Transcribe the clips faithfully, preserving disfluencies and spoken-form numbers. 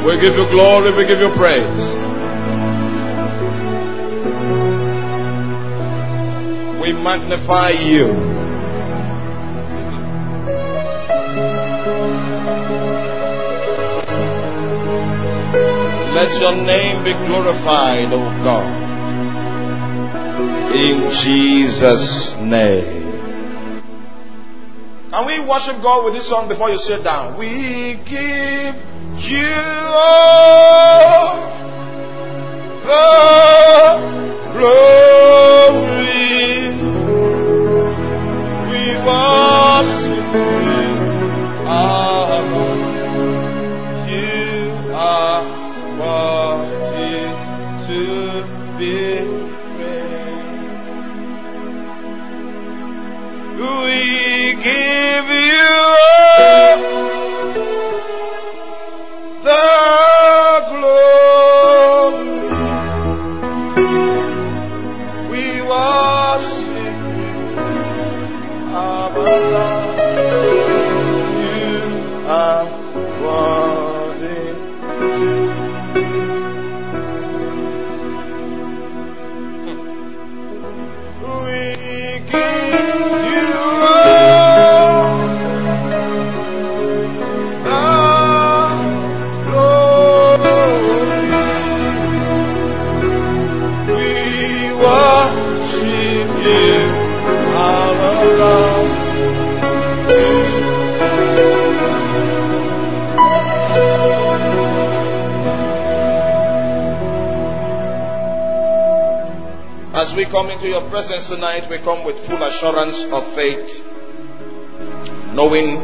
We give you glory, we give you praise. We magnify you. Let your name be glorified, O God. In Jesus' name. Can we worship God with this song before you sit down? We give you all the glory. We worship you, our Lord. You are worthy to be praised. We give you all the glory. We worship you, our God. You are worthy to be. We give you all the glory. We worship you, our God. As we come into your presence tonight, we come with full assurance of faith, knowing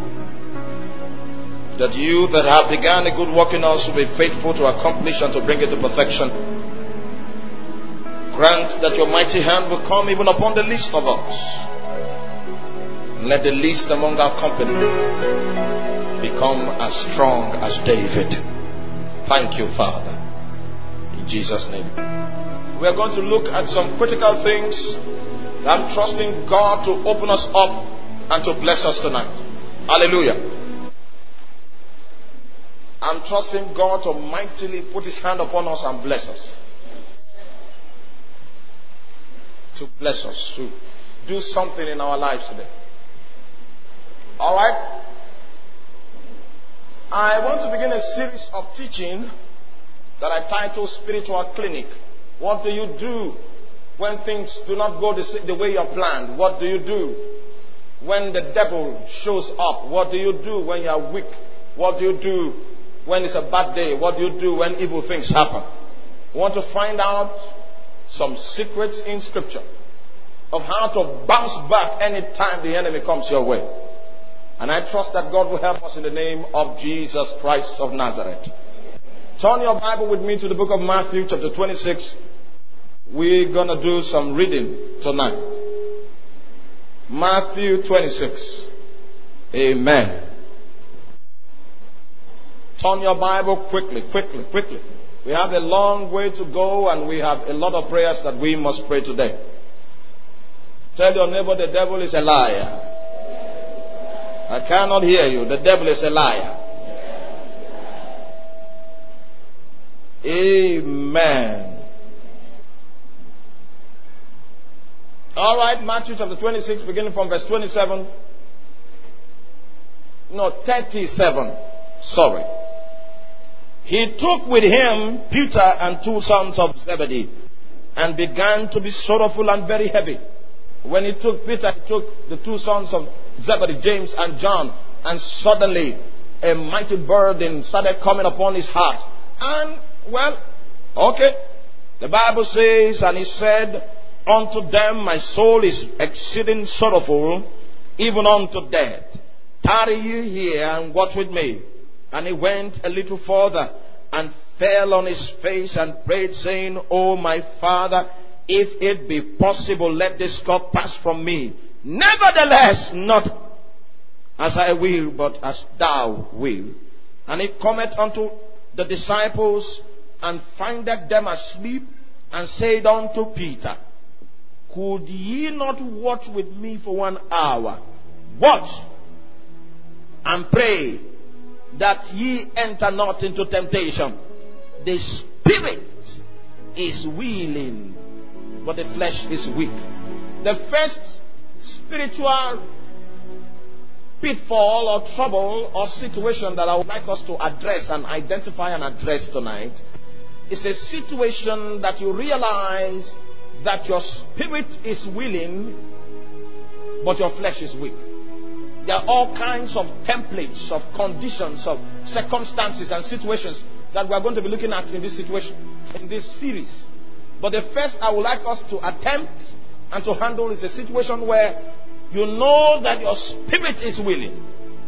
that you that have begun a good work in us will be faithful to accomplish and to bring it to perfection. Grant that your mighty hand will come even upon the least of us. Let the least among our company become as strong as David. Thank you, Father. In Jesus' name. We are going to look at some critical things that I'm trusting God to open us up and to bless us tonight. Hallelujah. I'm trusting God to mightily put his hand upon us and bless us. To bless us, to do something in our lives today. Alright? I want to begin a series of teaching that I title Spiritual Clinic. What do you do when things do not go the, the way you have planned? What do you do when the devil shows up? What do you do when you are weak? What do you do when it's a bad day? What do you do when evil things happen? You want to find out some secrets in Scripture of how to bounce back anytime the enemy comes your way. And I trust that God will help us in the name of Jesus Christ of Nazareth. Turn your Bible with me to the book of Matthew chapter twenty-six. We're going to do some reading tonight. Matthew twenty-six. Amen. Turn your Bible quickly, quickly, quickly. We have a long way to go and we have a lot of prayers that we must pray today. Tell your neighbor the devil is a liar. I cannot hear you. The devil is a liar. Amen. All right, Matthew chapter twenty-six, beginning from verse twenty-seven. No, thirty-seven. Sorry. He took with him Peter and two sons of Zebedee and began to be sorrowful and very heavy. When he took Peter, he took the two sons of Zebedee, James and John, and suddenly a mighty burden started coming upon his heart. And, well, okay, the Bible says, and he said, unto them my soul is exceeding sorrowful, even unto death. Tarry ye here and watch with me. And he went a little further and fell on his face and prayed, saying, O my Father, if it be possible, let this cup pass from me. Nevertheless, not as I will, but as thou wilt. And he cometh unto the disciples and findeth them asleep, and said unto Peter, could ye not watch with me for one hour? Watch and pray, that ye enter not into temptation. The spirit is willing, but the flesh is weak. The first spiritual pitfall or trouble or situation that I would like us to address and identify and address tonight is a situation that you realize that your spirit is willing, but your flesh is weak. There are all kinds of templates, of conditions, of circumstances and situations that we are going to be looking at in this situation, in this series. But the first I would like us to attempt and to handle is a situation where you know that your spirit is willing,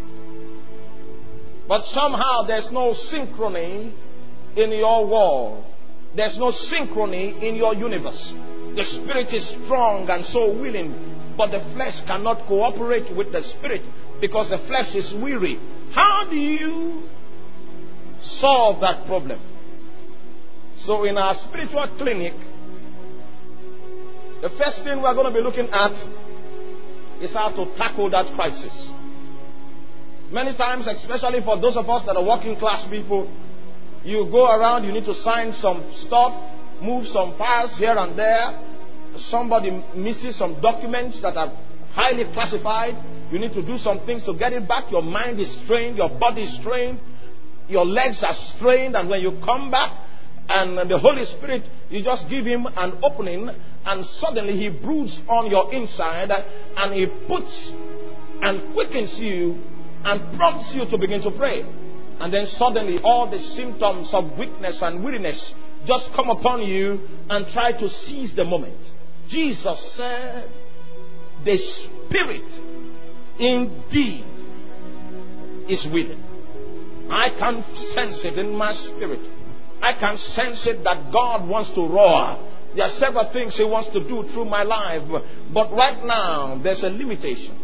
but somehow there's no synchrony in your world. There's no synchrony in your universe. The spirit is strong and so willing, but the flesh cannot cooperate with the spirit because the flesh is weary. How do you solve that problem? So in our spiritual clinic, the first thing we're going to be looking at is how to tackle that crisis. Many times, especially for those of us that are working class people, you go around, you need to sign some stuff, move some files here and there. Somebody misses some documents that are highly classified. You need to do some things to get it back. Your mind is strained, your body is strained, your legs are strained, and when you come back and the Holy Spirit, you just give him an opening, and suddenly he broods on your inside and he puts and quickens you and prompts you to begin to pray. And then suddenly all the symptoms of weakness and weariness just come upon you and try to seize the moment. Jesus said, the spirit indeed is willing. I can sense it in my spirit. I can sense it that God wants to roar. There are several things he wants to do through my life, but right now there's a limitation.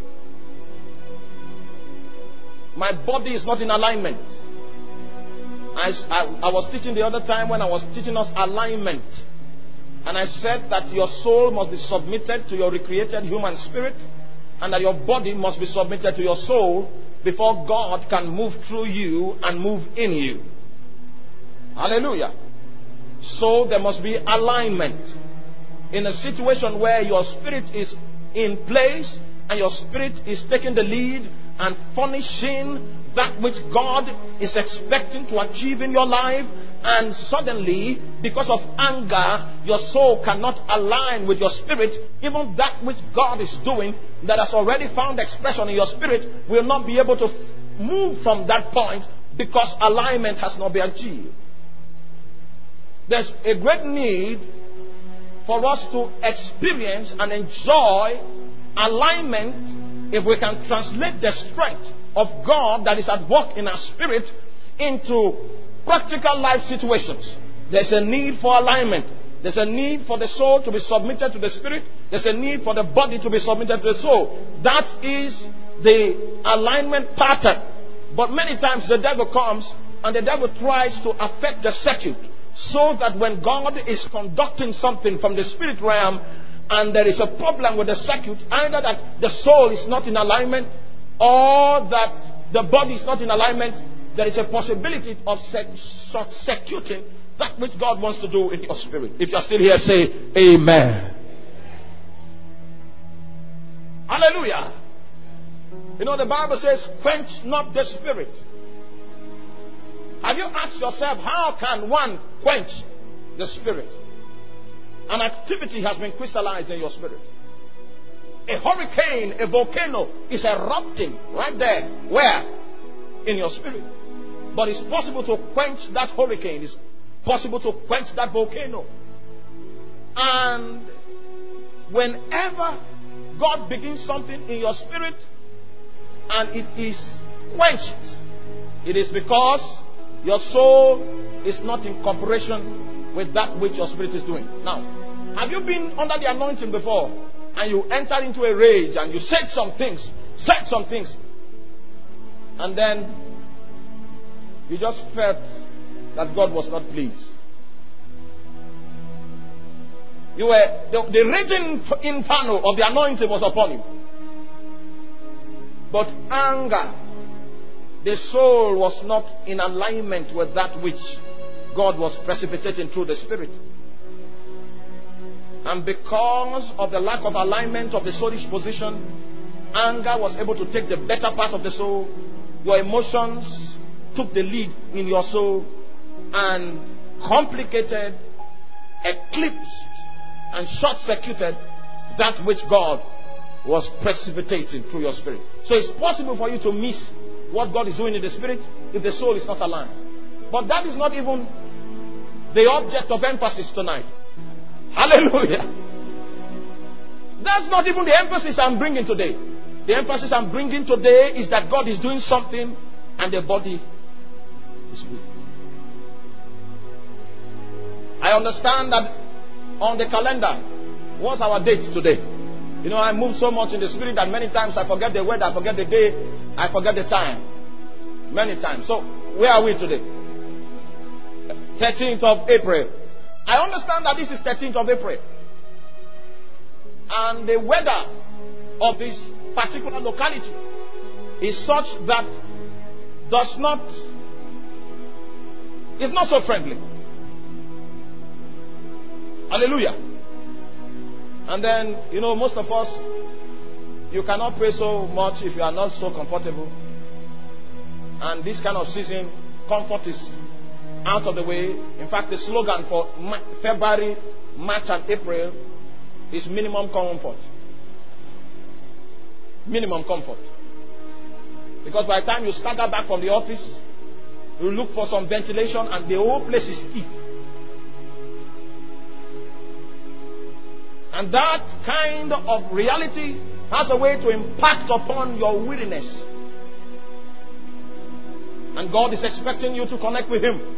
My body is not in alignment. I, I, I was teaching the other time when I was teaching us alignment, and I said that your soul must be submitted to your recreated human spirit, and that your body must be submitted to your soul before God can move through you and move in you. Hallelujah. So there must be alignment. In a situation where your spirit is in place and your spirit is taking the lead and furnishing that which God is expecting to achieve in your life, and suddenly, because of anger, your soul cannot align with your spirit, even that which God is doing that has already found expression in your spirit will not be able to f- move from that point because alignment has not been achieved. There's a great need for us to experience and enjoy alignment if we can translate the strength of God that is at work in our spirit into practical life situations. There's a need for alignment. There's a need for the soul to be submitted to the spirit. There's a need for the body to be submitted to the soul. That is the alignment pattern. But many times the devil comes and the devil tries to affect the circuit, so that when God is conducting something from the spirit realm and there is a problem with the circuit, either that the soul is not in alignment or that the body is not in alignment, there is a possibility of short-circuiting that which God wants to do in your spirit. If you're still here, say amen. Hallelujah. You know, the Bible says, quench not the spirit. Have you asked yourself, how can one quench the spirit? An activity has been crystallized in your spirit. A hurricane, a volcano is erupting right there. Where? In your spirit. But it's possible to quench that hurricane. It's possible to quench that volcano. And whenever God begins something in your spirit and it is quenched, it is because your soul is not in cooperation with that which your spirit is doing. Now, have you been under the anointing before and you entered into a rage and you said some things, said some things, and then you just felt that God was not pleased? You were, the, the raging inferno of the anointing was upon you. But anger the soul was not in alignment with that which God was precipitating through the Spirit. And because of the lack of alignment of the soulish position, anger was able to take the better part of the soul. Your emotions took the lead in your soul and complicated, eclipsed, and short-circuited that which God was precipitating through your spirit. So it's possible for you to miss what God is doing in the spirit if the soul is not aligned. But that is not even the object of emphasis tonight. Hallelujah. That's not even the emphasis I'm bringing today. The emphasis I'm bringing today is that God is doing something and the body is weak. I understand that on the calendar, what's our date today? You know, I move so much in the spirit that many times I forget the word, I forget the day, I forget the time. Many times. So, where are we today? thirteenth of April. I understand that this is thirteenth of April. And the weather of this particular locality is such that does not, is not so friendly. Hallelujah. And then, you know, most of us, you cannot pray so much if you are not so comfortable. And this kind of season, comfort is out of the way. In fact, the slogan for February, March and April is minimum comfort. Minimum comfort. Because by the time you stagger back from the office, you look for some ventilation and the whole place is stiff. And that kind of reality has a way to impact upon your weariness. And God is expecting you to connect with Him.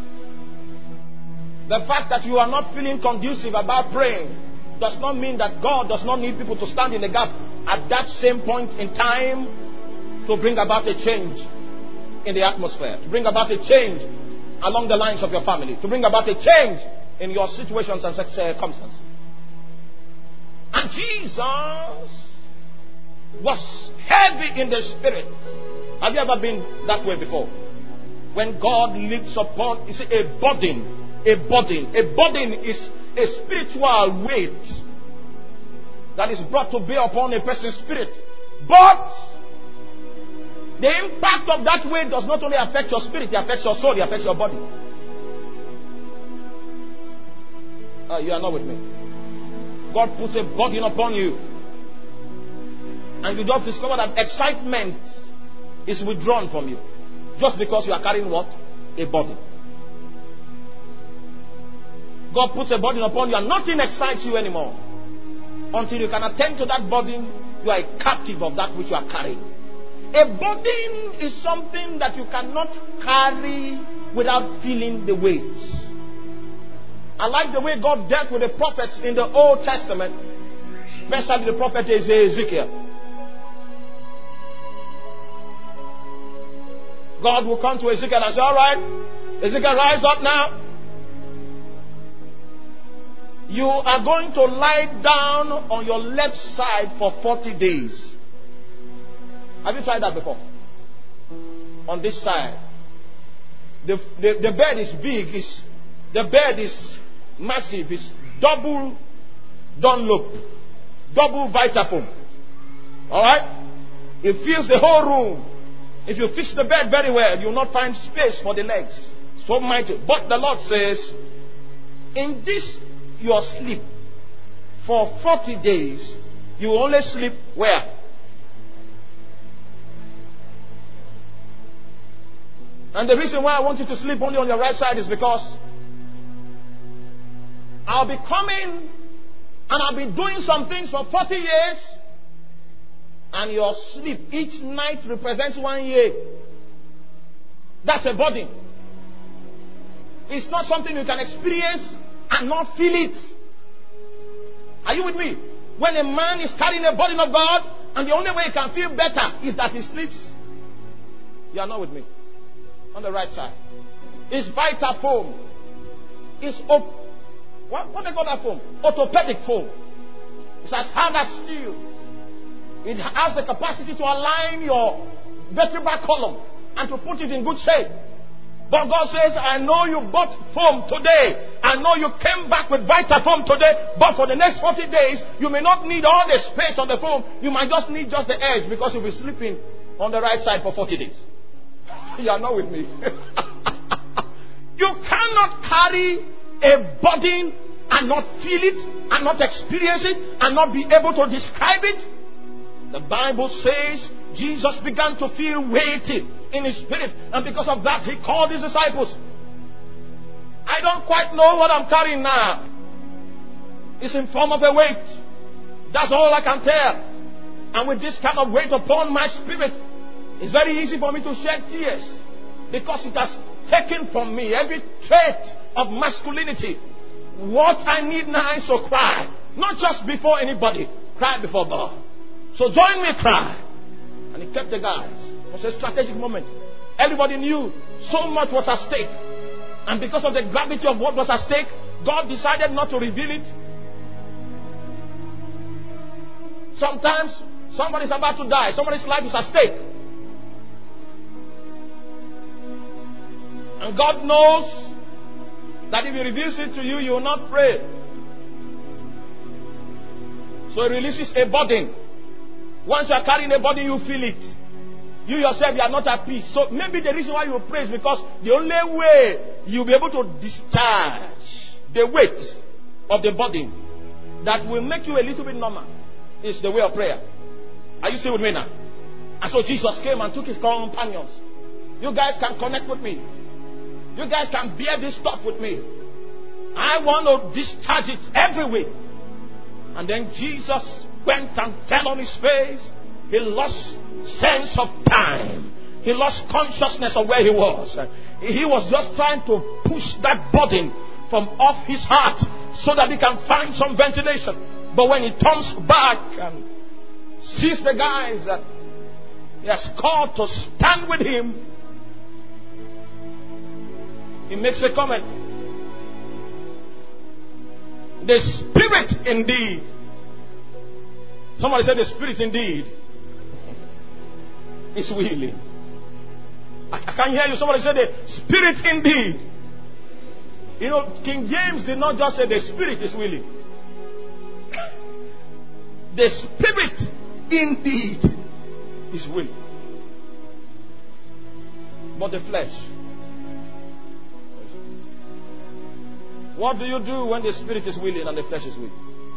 The fact that you are not feeling conducive about praying does not mean that God does not need people to stand in the gap at that same point in time to bring about a change in the atmosphere, to bring about a change along the lines of your family, to bring about a change in your situations and circumstances. And Jesus was heavy in the spirit. Have you ever been that way before? When God lifts upon, you see, a burden, a burden, a burden is a spiritual weight that is brought to bear upon a person's spirit. But the impact of that weight does not only affect your spirit, it affects your soul, it affects your body. Uh, you are not with me. God puts a burden upon you. And you just discover that excitement is withdrawn from you. Just because you are carrying what? A burden. God puts a burden upon you and nothing excites you anymore. Until you can attend to that burden, you are a captive of that which you are carrying. A burden is something that you cannot carry without feeling the weight. I like the way God dealt with the prophets in the Old Testament, especially the prophet Ezekiel. God will come to Ezekiel and say, all right, Ezekiel, rise up now. You are going to lie down on your left side for forty days. Have you tried that before? On this side. The, the, the bed is big. It's, the bed is massive. It's double Dunlop. Double Vitafoam. Alright? It fills the whole room. If you fix the bed very well, you will not find space for the legs. So mighty. But the Lord says, in this your sleep, for forty days, you only sleep where? And the reason why I want you to sleep only on your right side is because I'll be coming and I'll be doing some things for forty years, and your sleep each night represents one year. That's a burden. It's not something you can experience and not feel it. Are you with me? When a man is carrying a burden of God, and the only way he can feel better is that he sleeps. You are not with me. On the right side. It's Vitafoam. It's op- what, what they call that foam? Orthopedic foam. It's as hard as steel. It has the capacity to align your vertebral column and to put it in good shape. But God says, I know you bought foam today. I know you came back with Vitafoam today. But for the next forty days, you may not need all the space on the foam. You might just need just the edge because you'll be sleeping on the right side for forty days. You are not with me. You cannot carry a burden and not feel it, and not experience it, and not be able to describe it. The Bible says Jesus began to feel weighty in his spirit, and because of that he called his disciples. I don't quite know what I'm carrying now. It's in form of a weight. That's all I can tell. And with this kind of weight upon my spirit, it's very easy for me to shed tears, because it has taken from me every trait of masculinity. What I need now is to cry, not just before anybody, cry before God. So join me, cry. And he kept the guys. It was a strategic moment. Everybody knew so much was at stake. And because of the gravity of what was at stake, God decided not to reveal it. Sometimes somebody's about to die. Somebody's life is at stake. And God knows that if he reveals it to you, you will not pray. So he releases a burden. Once you are carrying a burden, you feel it. You yourself, you are not at peace. So maybe the reason why you pray is because the only way you'll be able to discharge the weight of the burden that will make you a little bit normal is the way of prayer. Are you still with me now? And so Jesus came and took his companions. You guys can connect with me. You guys can bear this stuff with me. I want to discharge it every way. And then Jesus went and fell on his face. He lost sense of time. He lost consciousness of where he was. He was just trying to push that burden from off his heart so that he can find some ventilation. But when he turns back and sees the guys that he has called to stand with him, he makes a comment. The Spirit indeed. Somebody said the Spirit indeed is willing. I, I can't hear you. Somebody said the Spirit indeed. You know, King James did not just say the Spirit is willing. The Spirit indeed is willing. But the flesh. What do you do when the Spirit is willing and the flesh is weak?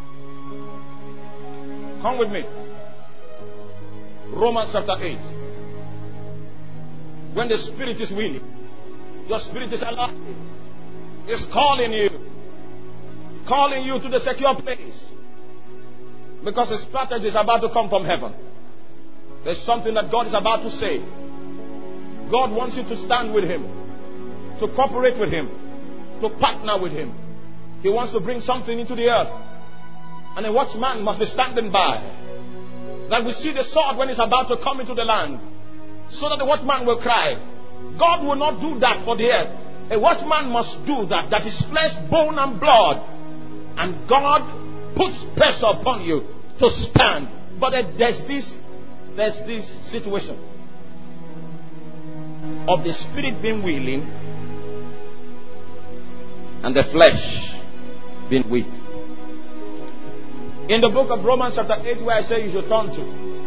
Come with me. Romans chapter eight. When the Spirit is willing, your spirit is alive. It's calling you. Calling you to the secure place. Because the strategy is about to come from heaven. There's something that God is about to say. God wants you to stand with him. To cooperate with him. To partner with him. He wants to bring something into the earth. And a watchman must be standing by. That we see the sword when it's about to come into the land. So that the watchman will cry. God will not do that for the earth. A watchman must do that. That is flesh, bone and blood. And God puts pressure upon you to stand. But there's this, there's this situation of the Spirit being willing and the flesh being weak. In the book of Romans chapter eight, where I say you should turn to,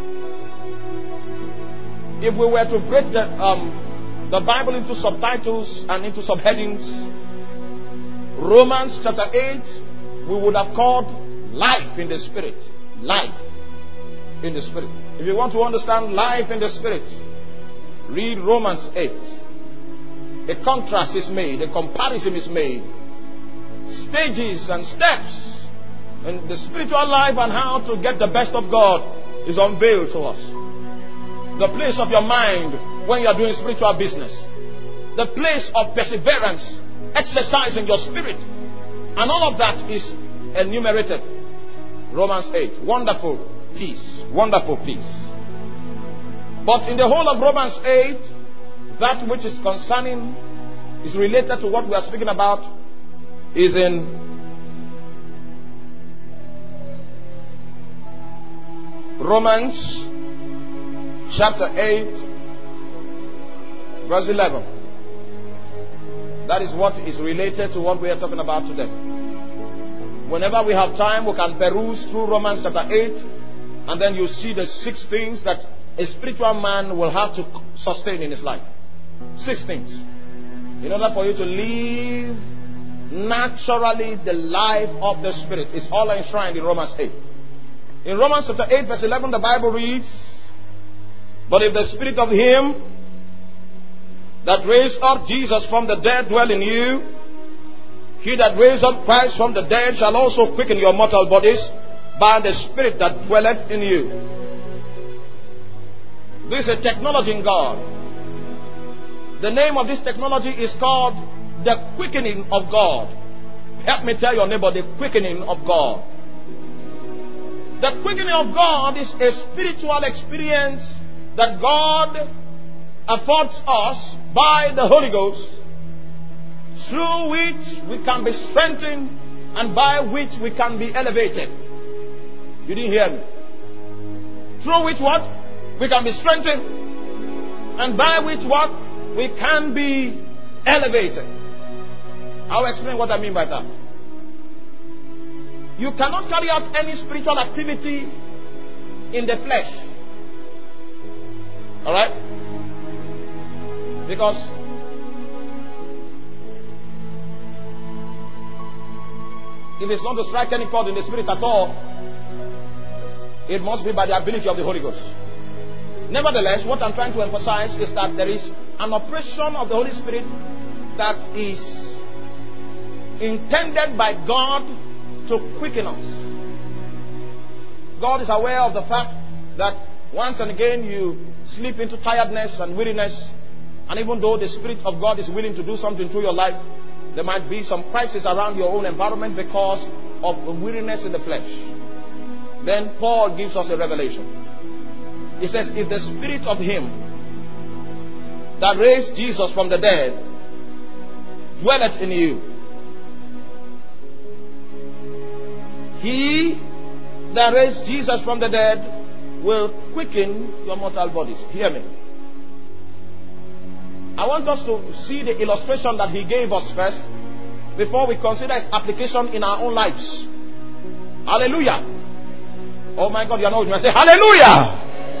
if we were to break the, um, the Bible into subtitles and into subheadings, Romans chapter eight, we would have called life in the Spirit. Life in the Spirit. If you want to understand life in the Spirit, read Romans eight. A contrast is made, a comparison is made. Stages and steps in the spiritual life and how to get the best of God is unveiled to us. The place of your mind when you are doing spiritual business. The place of perseverance, exercising your spirit. And all of that is enumerated. Romans eight. Wonderful peace. Wonderful peace. But in the whole of Romans eight, that which is concerning, is related to what we are speaking about, is in Romans chapter eight Verse eleven. That is what is related to what we are talking about today. Whenever we have time, we can peruse through Romans chapter eight, and then you see the six things that a spiritual man will have to sustain in his life. Six things. In order for you to live naturally the life of the Spirit. It's all enshrined in Romans eight. In Romans chapter eight verse eleven, the Bible reads, "But if the Spirit of Him that raised up Jesus from the dead dwell in you, He that raised up Christ from the dead shall also quicken your mortal bodies by the Spirit that dwelleth in you." This is a technology in God. The name of this technology is called the quickening of God. Help me tell your neighbor, the quickening of God. The quickening of God is a spiritual experience that God affords us by the Holy Ghost, through which we can be strengthened and by which we can be elevated. You didn't hear me. Through which what? We can be strengthened and by which what? We can be elevated. I'll explain what I mean by that. You cannot carry out any spiritual activity in the flesh. Alright? Because if it's going to strike any chord in the Spirit at all, it must be by the ability of the Holy Ghost. Nevertheless, what I'm trying to emphasize is that there is an operation of the Holy Spirit that is intended by God to quicken us. God is aware of the fact that once and again you slip into tiredness and weariness, and even though the Spirit of God is willing to do something through your life, there might be some crisis around your own environment because of the weariness in the flesh. Then Paul gives us a revelation. He says, if the Spirit of Him that raised Jesus from the dead dwelleth in you, He that raised Jesus from the dead will quicken your mortal bodies. Hear me. I want us to see the illustration that He gave us first before we consider its application in our own lives. Hallelujah. Oh my God, you are not with me. I say hallelujah.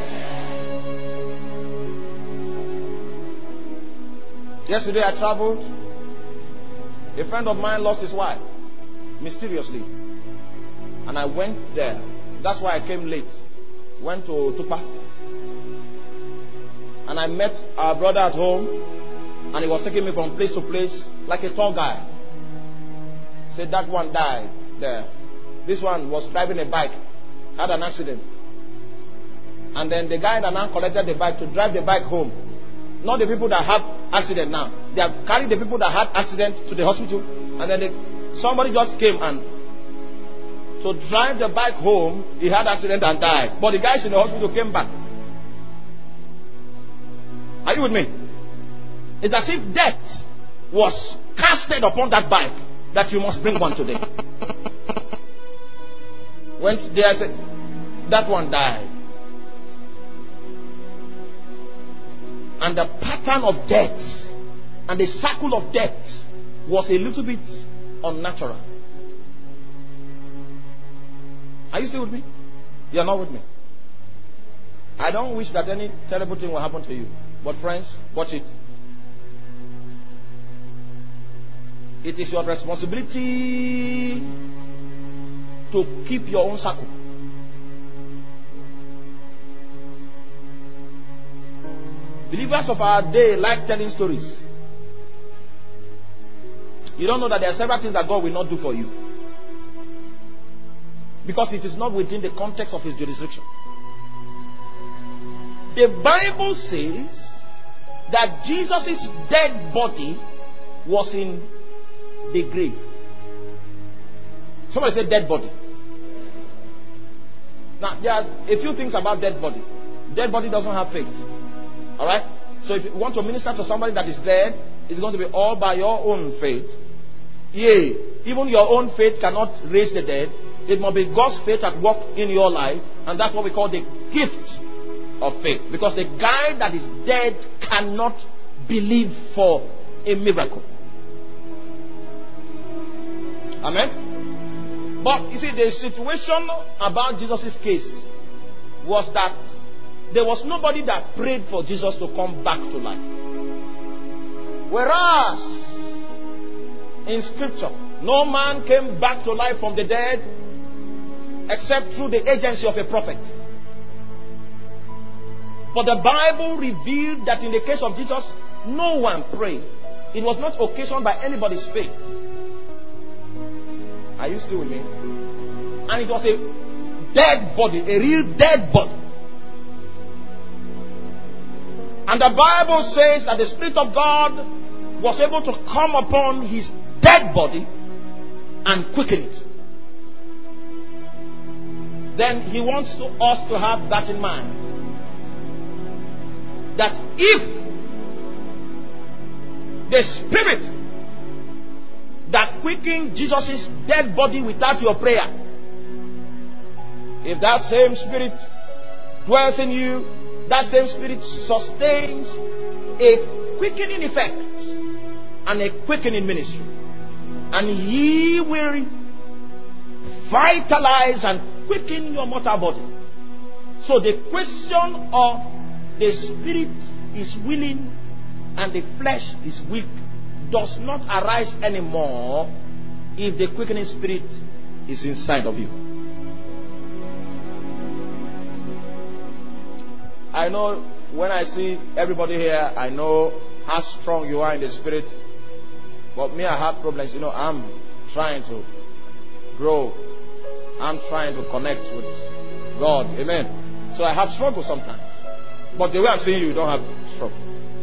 Yesterday I traveled. A friend of mine lost his wife mysteriously. And I went there. That's why I came late. Went to Tupa. And I met our brother at home. And he was taking me from place to place like a tall guy. Said that one died there. This one was driving a bike. Had an accident. And then the guy that now collected the bike to drive the bike home. Not the people that have accident now. They have carried the people that had accident to the hospital. And then they, somebody just came and to drive the bike home, he had accident and died. But the guys in the hospital came back. Are you with me? It's as if death was casted upon that bike that you must bring one today. Went there, said, that one died. And the pattern of death and the cycle of death was a little bit unnatural. Are you still with me? You are not with me. I don't wish that any terrible thing will happen to you. But friends, watch it. It is your responsibility to keep your own circle. Believers of our day like telling stories. You don't know that there are several things that God will not do for you. Because it is not within the context of His jurisdiction. The Bible says that Jesus' dead body was in the grave. Somebody say dead body. Now, there are a few things about dead body. Dead body doesn't have faith. Alright? So if you want to minister to somebody that is dead, it's going to be all by your own faith. Yea, even your own faith cannot raise the dead. It must be God's faith at work in your life. And that's what we call the gift of faith. Because the guy that is dead cannot believe for a miracle. Amen. But you see, the situation about Jesus' case was that there was nobody that prayed for Jesus to come back to life. Whereas in scripture, no man came back to life from the dead except through the agency of a prophet. But the Bible revealed that in the case of Jesus, no one prayed. It was not occasioned by anybody's faith. Are you still with me? And it was a dead body, a real dead body. And the Bible says that the Spirit of God was able to come upon his dead body and quicken it. Then he wants to, us to have that in mind. That if the Spirit that quickened Jesus' dead body without your prayer, if that same Spirit dwells in you, that same Spirit sustains a quickening effect and a quickening ministry. And he will vitalize and quicken your mortal body. So the question of the Spirit is willing and the flesh is weak does not arise anymore if the quickening Spirit is inside of you. I know when I see everybody here, I know how strong you are in the Spirit. But me, I have problems. You know, I'm trying to grow. I'm trying to connect with God. Amen. So I have struggle sometimes. But the way I'm seeing you, you don't have struggle.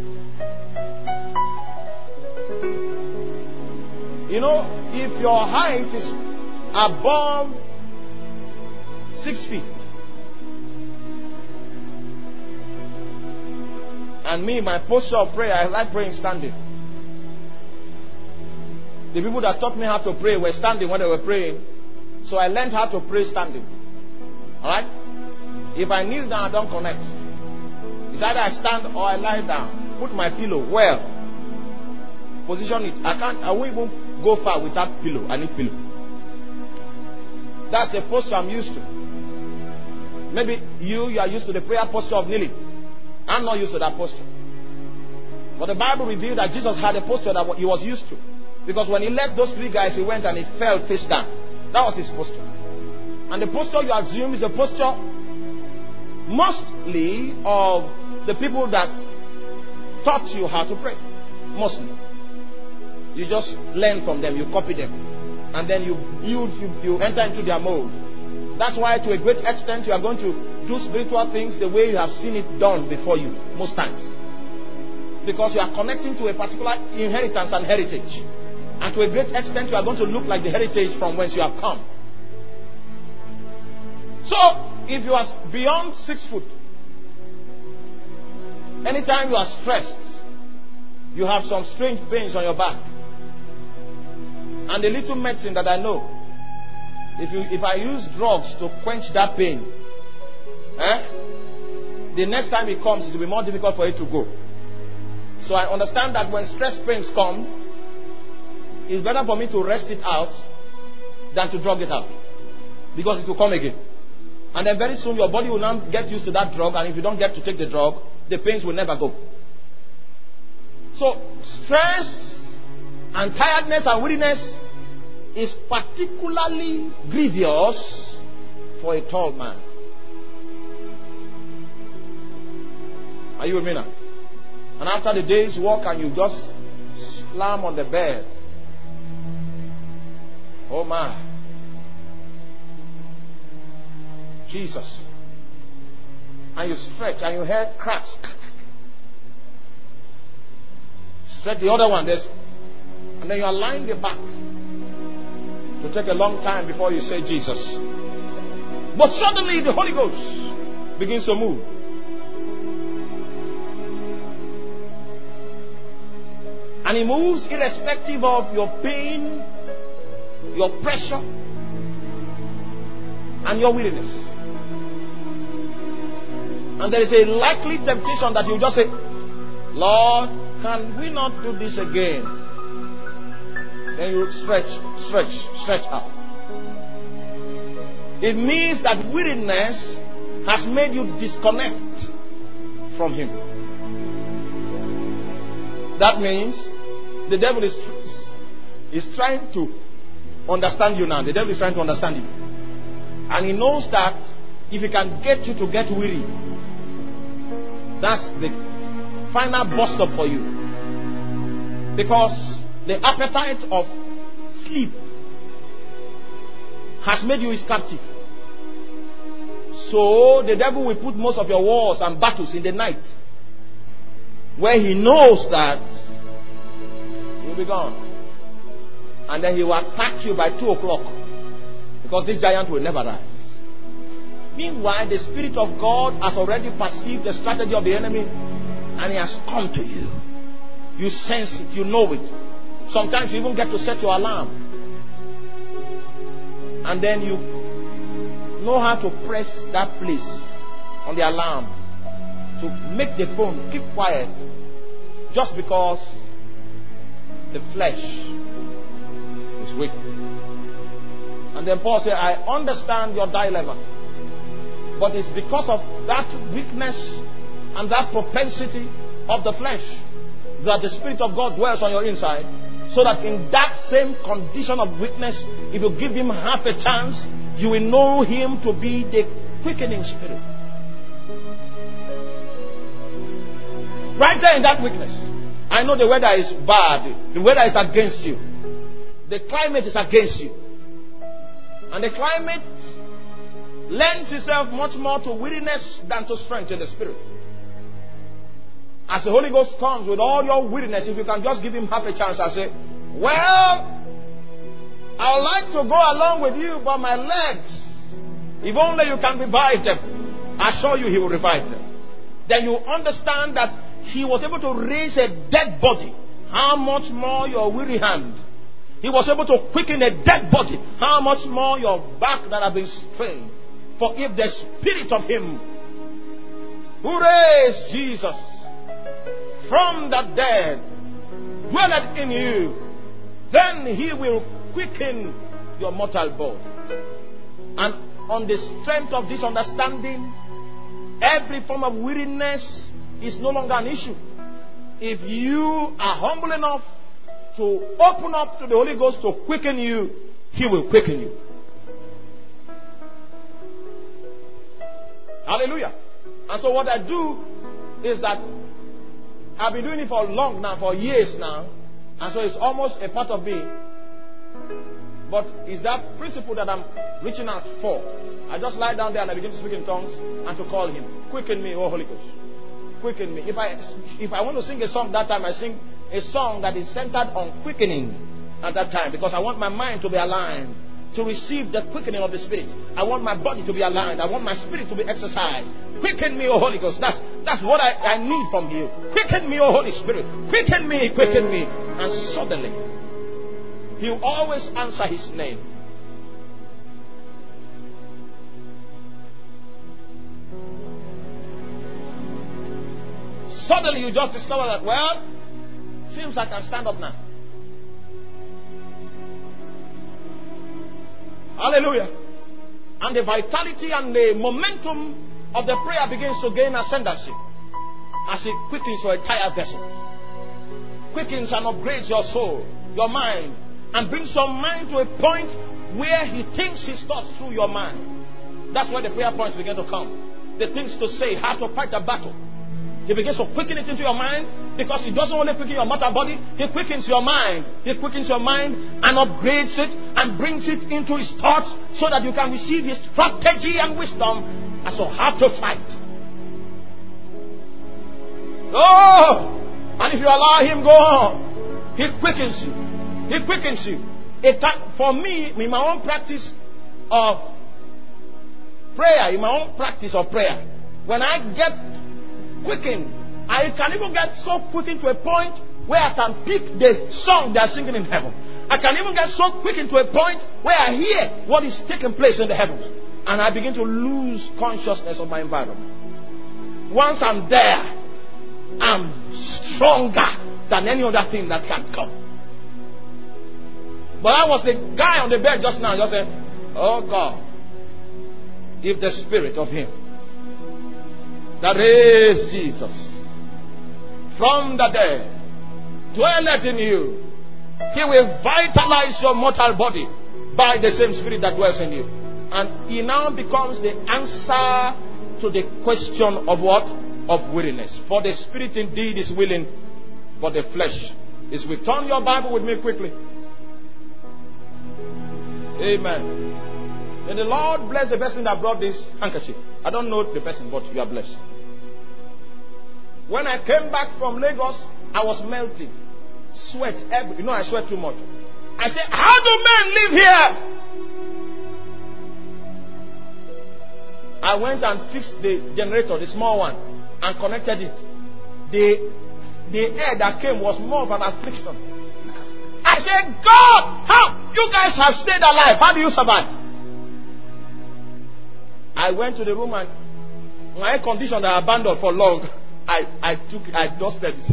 You know, if your height is above six feet, and me, my posture of prayer, I like praying standing. The people that taught me how to pray were standing when they were praying. So I learned how to pray standing. Alright? If I kneel down, I don't connect. It's either I stand or I lie down. Put my pillow well. Position it. I can't, I won't even go far without pillow. I need pillow. That's the posture I'm used to. Maybe you, you are used to the prayer posture of kneeling. I'm not used to that posture. But the Bible revealed that Jesus had a posture that he was used to. Because when he left those three guys, he went and he fell face down. That was his posture. And the posture you assume is a posture mostly of the people that taught you how to pray. Mostly. You just learn from them, you copy them. And then you, you, you, you enter into their mode. That's why to a great extent you are going to do spiritual things the way you have seen it done before you, most times. Because you are connecting to a particular inheritance and heritage. And to a great extent you are going to look like the heritage from whence you have come. So, if you are beyond six foot, anytime you are stressed, you have some strange pains on your back. And the little medicine that I know, if you if I use drugs to quench that pain, eh, the next time it comes, it will be more difficult for it to go. So I understand that when stress pains come, it's better for me to rest it out than to drug it out. Because it will come again. And then very soon your body will now get used to that drug, and if you don't get to take the drug, the pains will never go. So stress and tiredness and weariness is particularly grievous for a tall man. Are you with me now? And after the day's work and you just slam on the bed. Oh my. Jesus. And you stretch and you hear cracks. Stretch the other one. There's, and then you are lying the back. It will take a long time before you say Jesus. But suddenly the Holy Ghost begins to move. And he moves irrespective of your pain, your pressure, and your weariness. And there is a likely temptation that you just say, Lord, can we not do this again? Then you stretch, stretch, stretch out. It means that weariness has made you disconnect from Him. That means the devil is, is trying to understand you now. The devil is trying to understand you. And he knows that if he can get you to get weary, that's the final bust up for you. Because the appetite of sleep has made you his captive. So the devil will put most of your wars and battles in the night, where he knows that you'll be gone. And then he will attack you by two o'clock, because this giant will never rise. Meanwhile, the Spirit of God has already perceived the strategy of the enemy, and he has come to you. You sense it, you know it. Sometimes you even get to set your alarm. And then you know how to press that place on the alarm to make the phone keep quiet, just because the flesh is weak. And then Paul said, I understand your dilemma, but it's because of that weakness and that propensity of the flesh that the Spirit of God dwells on your inside, so that in that same condition of weakness, if you give Him half a chance, you will know Him to be the quickening Spirit. Right there in that weakness. I know the weather is bad. The weather is against you. The climate is against you. And the climate lends itself much more to weariness than to strength in the Spirit. As the Holy Ghost comes with all your weariness, if you can just give Him half a chance and say, well, I would like to go along with you, but my legs, if only you can revive them, I assure you He will revive them. Then you understand that He was able to raise a dead body. How much more your weary hand? He was able to quicken a dead body. How much more your back that have been strained? For if the Spirit of Him who raised Jesus from the dead dwelleth in you, then He will quicken your mortal body. And on the strength of this understanding, every form of weariness is no longer an issue. If you are humble enough to open up to the Holy Ghost to quicken you, He will quicken you. Hallelujah. And so what I do is that I've been doing it for long now, for years now. And so it's almost a part of me. But it's that principle that I'm reaching out for. I just lie down there and I begin to speak in tongues and to call Him. Quicken me, oh Holy Ghost. Quicken me. If I if I want to sing a song that time, I sing a song that is centered on quickening at that time. Because I want my mind to be aligned to receive the quickening of the Spirit. I want my body to be aligned. I want my spirit to be exercised. Quicken me, oh Holy Ghost. That's that's what I, I need from you. Quicken me, oh Holy Spirit. Quicken me, quicken me. And suddenly, He'll always answer His name. Suddenly you just discover that, well, seems I can stand up now. Hallelujah. And the vitality and the momentum of the prayer begins to gain ascendancy as it quickens your entire vessel. Quickens and upgrades your soul, your mind, and brings your mind to a point where He thinks His thoughts through your mind. That's where the prayer points begin to come. The things to say, how to fight the battle. He begins to quicken it into your mind, because He doesn't only quicken your mortal body, He quickens your mind. He quickens your mind and upgrades it and brings it into His thoughts, so that you can receive His strategy and wisdom as to how to fight. Oh! And if you allow Him, go on. He quickens you. He quickens you. It, for me, in my own practice of prayer, in my own practice of prayer, when I get quickened, I can even get so quickened to a point where I can pick the song they are singing in heaven. I can even get so quickened to a point where I hear what is taking place in the heavens. And I begin to lose consciousness of my environment. Once I'm there, I'm stronger than any other thing that can come. But I was the guy on the bed just now, just saying, oh God, if the spirit of him that raised Jesus from the dead dwelleth in you, he will vitalize your mortal body by the same spirit that dwells in you. And he now becomes the answer to the question of what? Of weariness. For the spirit indeed is willing, but the flesh is weak. Turn your Bible with me quickly. Amen. May the Lord bless the person that brought this handkerchief. I don't know the person, but you are blessed. When I came back from Lagos, I was melting. Sweat. Every, you know, I sweat too much. I said, how do men live here? I went and fixed the generator, the small one, and connected it. The, the air that came was more of an affliction. I said, God, how? You guys have stayed alive. How do you survive? I went to the room and my air conditioner that I abandoned for long, I, I took it, I dusted it.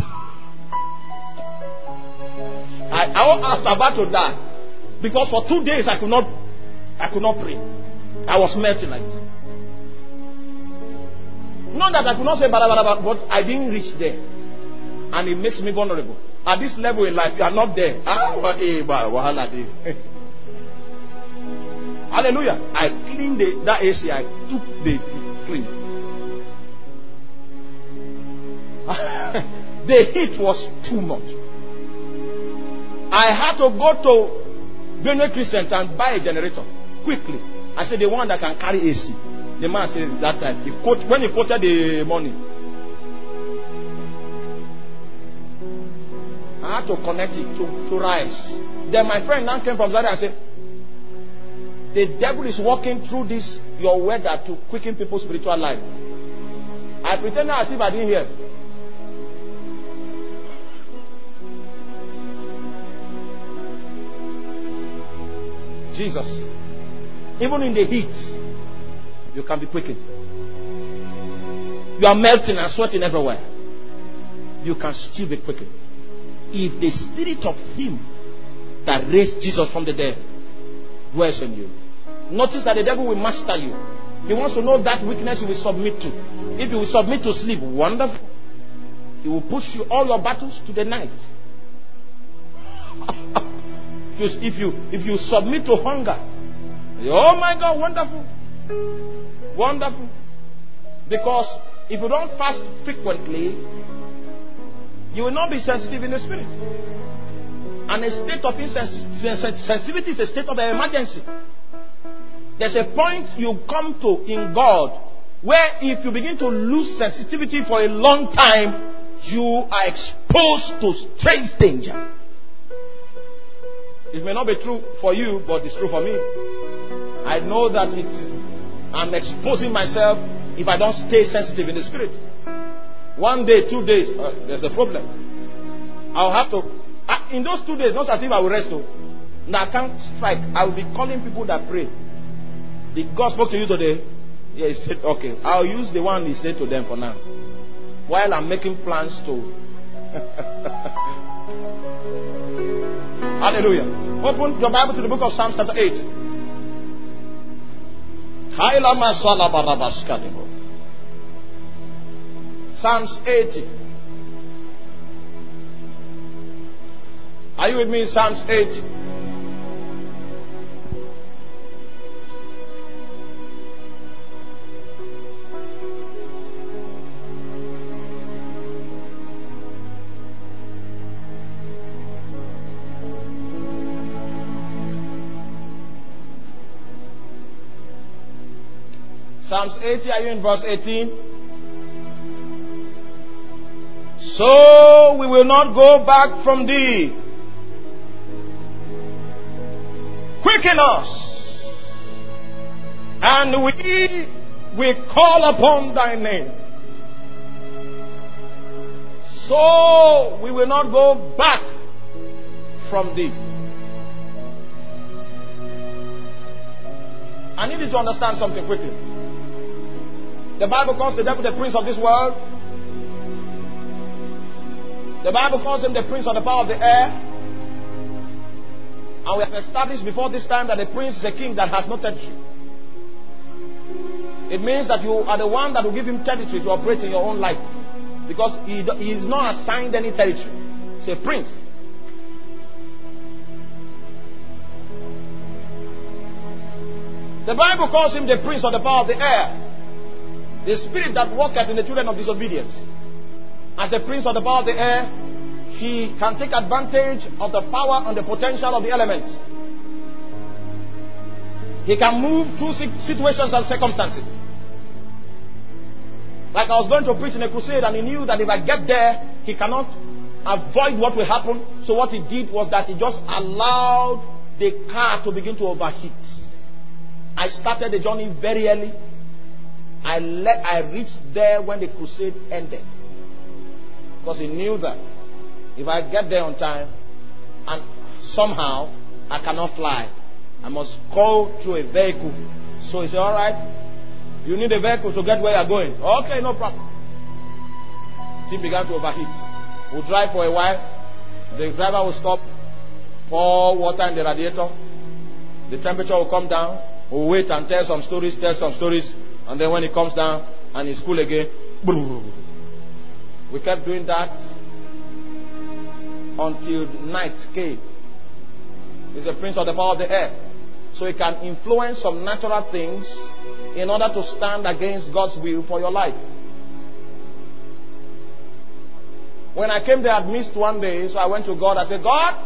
I, I was about to die. Because for two days I could not I could not pray. I was melting like this. Not that I could not say bada bada bada, but I didn't reach there. And it makes me vulnerable. At this level in life, you are not there. Ah, hallelujah. I cleaned the, that A C. I took the clean. The heat was too much. I had to go to Benue Christian and buy a generator quickly. I said the one that can carry A C. The man said that time. He quote, when he quoted the money, I had to connect it to, to rise. Then my friend now came from Zaria and said, the devil is walking through this your weather to quicken people's spiritual life. I pretended as if I didn't hear. Jesus. Even in the heat, you can be quickened. You are melting and sweating everywhere. You can still be quickened. If the spirit of him that raised Jesus from the dead dwells in you. Notice that the devil will master you. He wants to know that weakness you will submit to. If you will submit to sleep, wonderful. He will push you all your battles to the night. if, you, if you if you submit to hunger, oh my God, wonderful. Wonderful. Because if you don't fast frequently, you will not be sensitive in the spirit. And a state of insensitivity is a state of emergency. There's a point you come to in God where if you begin to lose sensitivity for a long time, you are exposed to strange danger. It may not be true for you, but it's true for me. I know that it is, I'm exposing myself if I don't stay sensitive in the spirit. One day, two days, uh, there's a problem. I'll have to, uh, in those two days, not as if I will rest. Oh. Now I can't strike. I will be calling people that pray. Did God spoke to you today? Yeah, he said, okay. I'll use the one he said to them for now. While I'm making plans to. Hallelujah. Open your Bible to the book of Psalms chapter eight. Psalms eighty. Are you with me in Psalms eighty? Psalms eighty, are you in verse eighteen? So we will not go back from thee. Quicken us, and we will call upon thy name. So we will not go back from thee. I need you to understand something quickly. The Bible calls the devil the prince of this world. The Bible calls him the prince of the power of the air. And we have established before this time that the prince is a king that has no territory. It means that you are the one that will give him territory to operate in your own life. Because he, he is not assigned any territory. He's a prince. The Bible calls him the prince of the power of the air. The spirit that walketh in the children of disobedience. As the prince of the power of the air, he can take advantage of the power and the potential of the elements. He can move through situations and circumstances. Like I was going to preach in a crusade and he knew that if I get there, he cannot avoid what will happen. So what he did was that he just allowed the car to begin to overheat. I started the journey very early. I let I reached there when the crusade ended. Because he knew that if I get there on time and somehow I cannot fly, I must go through a vehicle. So he said, all right, you need a vehicle to get where you're going. Okay, no problem. Thing began to overheat. We'll drive for a while. The driver will stop, pour water in the radiator. The temperature will come down. We'll wait and tell some stories, tell some stories. And then when it comes down and it's cool again, we kept doing that until night came. He's the prince of the power of the air. So he can influence some natural things in order to stand against God's will for your life. When I came there, I'd missed one day, so I went to God. I said, God,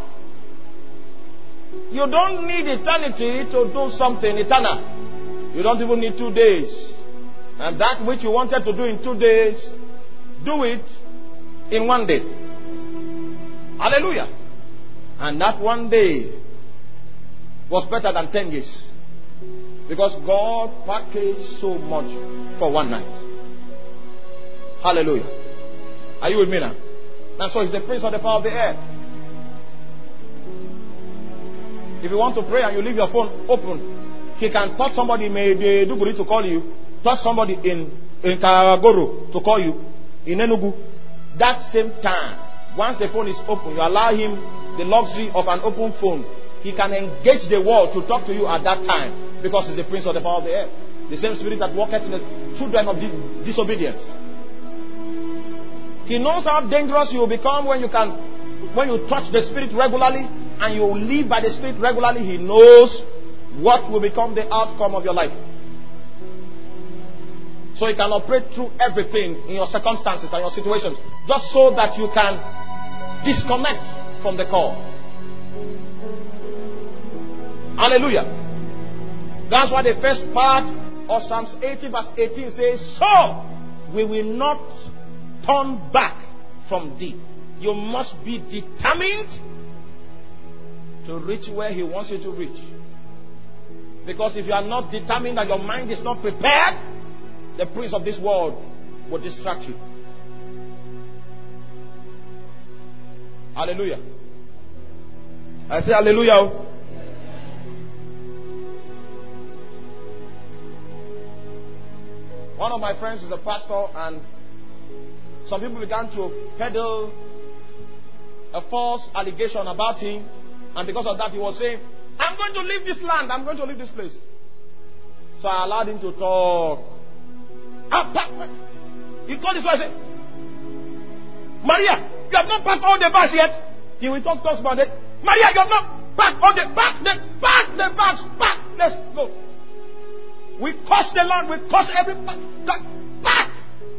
you don't need eternity to do something eternal. You don't even need two days. And that which you wanted to do in two days, do it in one day. Hallelujah. And that one day was better than ten years. Because God packaged so much for one night. Hallelujah. Are you with me now? And so he's the prince of the power of the air. If you want to pray and you leave your phone open, he can touch somebody, maybe do good to call you, touch somebody in, in Karagoro to call you, in Enugu. That same time, once the phone is open, you allow him the luxury of an open phone. He can engage the world to talk to you at that time because he's the prince of the power of the air. The same spirit that walketh in the children of di- disobedience. He knows how dangerous you will become when you can, when you touch the spirit regularly and you live by the spirit regularly. He knows what will become the outcome of your life. So he can operate through everything in your circumstances and your situations, just so that you can disconnect from the call. Hallelujah. That's why the first part of Psalms eighty verse eighteen says, so we will not turn back from thee. You must be determined to reach where he wants you to reach. Because if you are not determined and your mind is not prepared, the prince of this world will distract you. Hallelujah. I say hallelujah. One of my friends is a pastor, and some people began to peddle a false allegation about him, and because of that he was saying, I'm going to leave this land, I'm going to leave this place. So I allowed him to talk. He called his wife and said, Maria, you have not packed all the bags yet. He will talk to us about it. Maria, you have not packed all the bags. The pack the bags. Pack. Let's go. We curse the land. We curse every pack. Pack.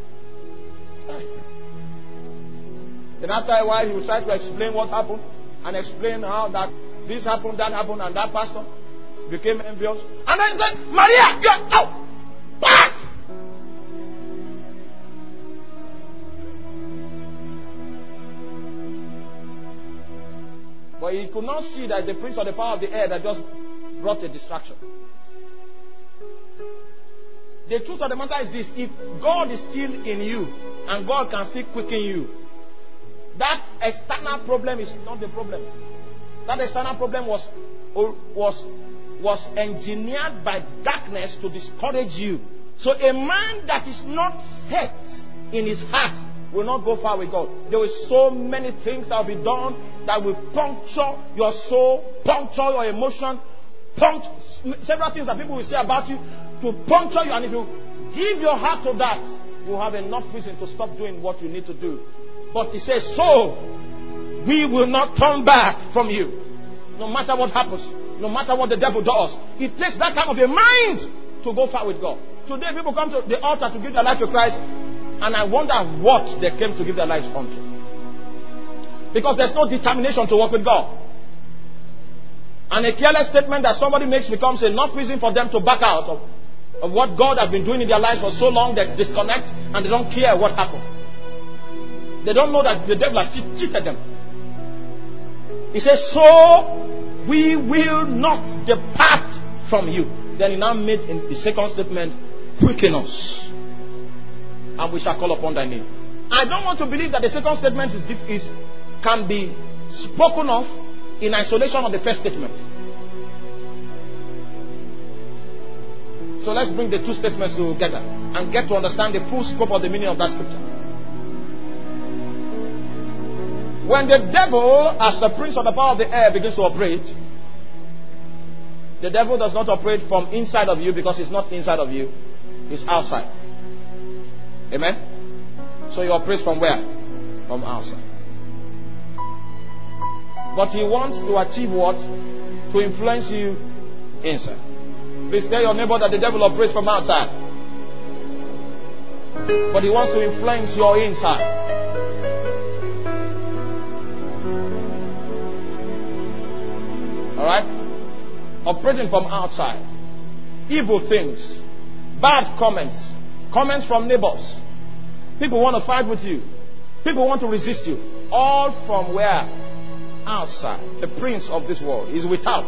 Then after a while, he will try to explain what happened and explain how that this happened, that happened, and that pastor became envious. And then he said, Maria, you are out. Pack. But he could not see that the prince of the power of the air that just brought a distraction. The truth of the matter is this: if God is still in you and God can still quicken you, that external problem is not the problem. That external problem was was was engineered by darkness to discourage you. So a man that is not set in his heart will not go far with God. There will be so many things that will be done that will puncture your soul, puncture your emotion, puncture several things that people will say about you to puncture you. And if you give your heart to that, you have enough reason to stop doing what you need to do. But he says, so we will not turn back from you. No matter what happens, no matter what the devil does, it takes that kind of a mind to go far with God. Today people come to the altar to give their life to Christ, and I wonder what they came to give their lives unto. Because there's no determination to work with God. And a careless statement that somebody makes becomes enough reason for them to back out of, of what God has been doing in their lives for so long. They disconnect and they don't care what happens. They don't know that the devil has che- cheated them. He says, so we will not depart from you. Then he now made in the second statement, quicken us, and we shall call upon thy name. I don't want to believe that the second statement is, is can be spoken of in isolation of the first statement. So let's bring the two statements together and get to understand the full scope of the meaning of that scripture. When the devil, as the prince of the power of the air, begins to operate, the devil does not operate from inside of you because it's not inside of you. It's outside. Amen? So he operates from where? From outside. But he wants to achieve what? To influence you inside. Please tell your neighbor that the devil operates from outside. But he wants to influence your inside. Alright? Operating from outside. Evil things. Bad comments. Comments from neighbors. People want to fight with you. People want to resist you. All from where? Outside. The prince of this world is without.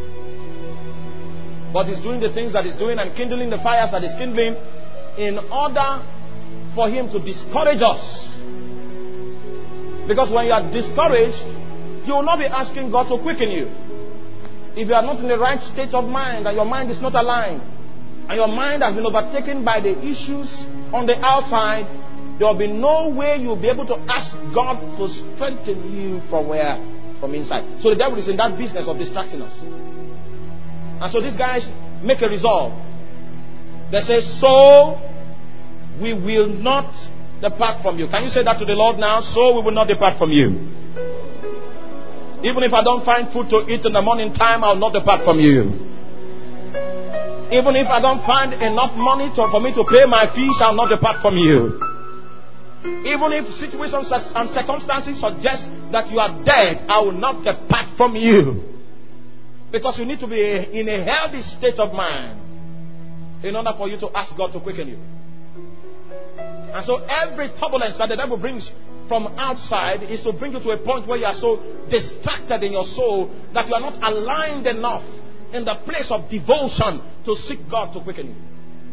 But he's doing the things that he's doing and kindling the fires that he's kindling in order for him to discourage us. Because when you are discouraged, you will not be asking God to quicken you. If you are not in the right state of mind and your mind is not aligned and your mind has been overtaken by the issues on the outside, there will be no way you'll be able to ask God to strengthen you from where? From inside. So the devil is in that business of distracting us. And so these guys make a resolve. They say, so we will not depart from you. Can you say that to the Lord now? So we will not depart from you. Even if I don't find food to eat in the morning time, I'll not depart from you. Even if I don't find enough money to, for me to pay my fees, I'll not depart from you. Even if situations and circumstances suggest that you are dead, I will not depart from you. Because you need to be in a healthy state of mind in order for you to ask God to quicken you. And so every turbulence that the devil brings from outside is to bring you to a point where you are so distracted in your soul that you are not aligned enough in the place of devotion to seek God to quicken you.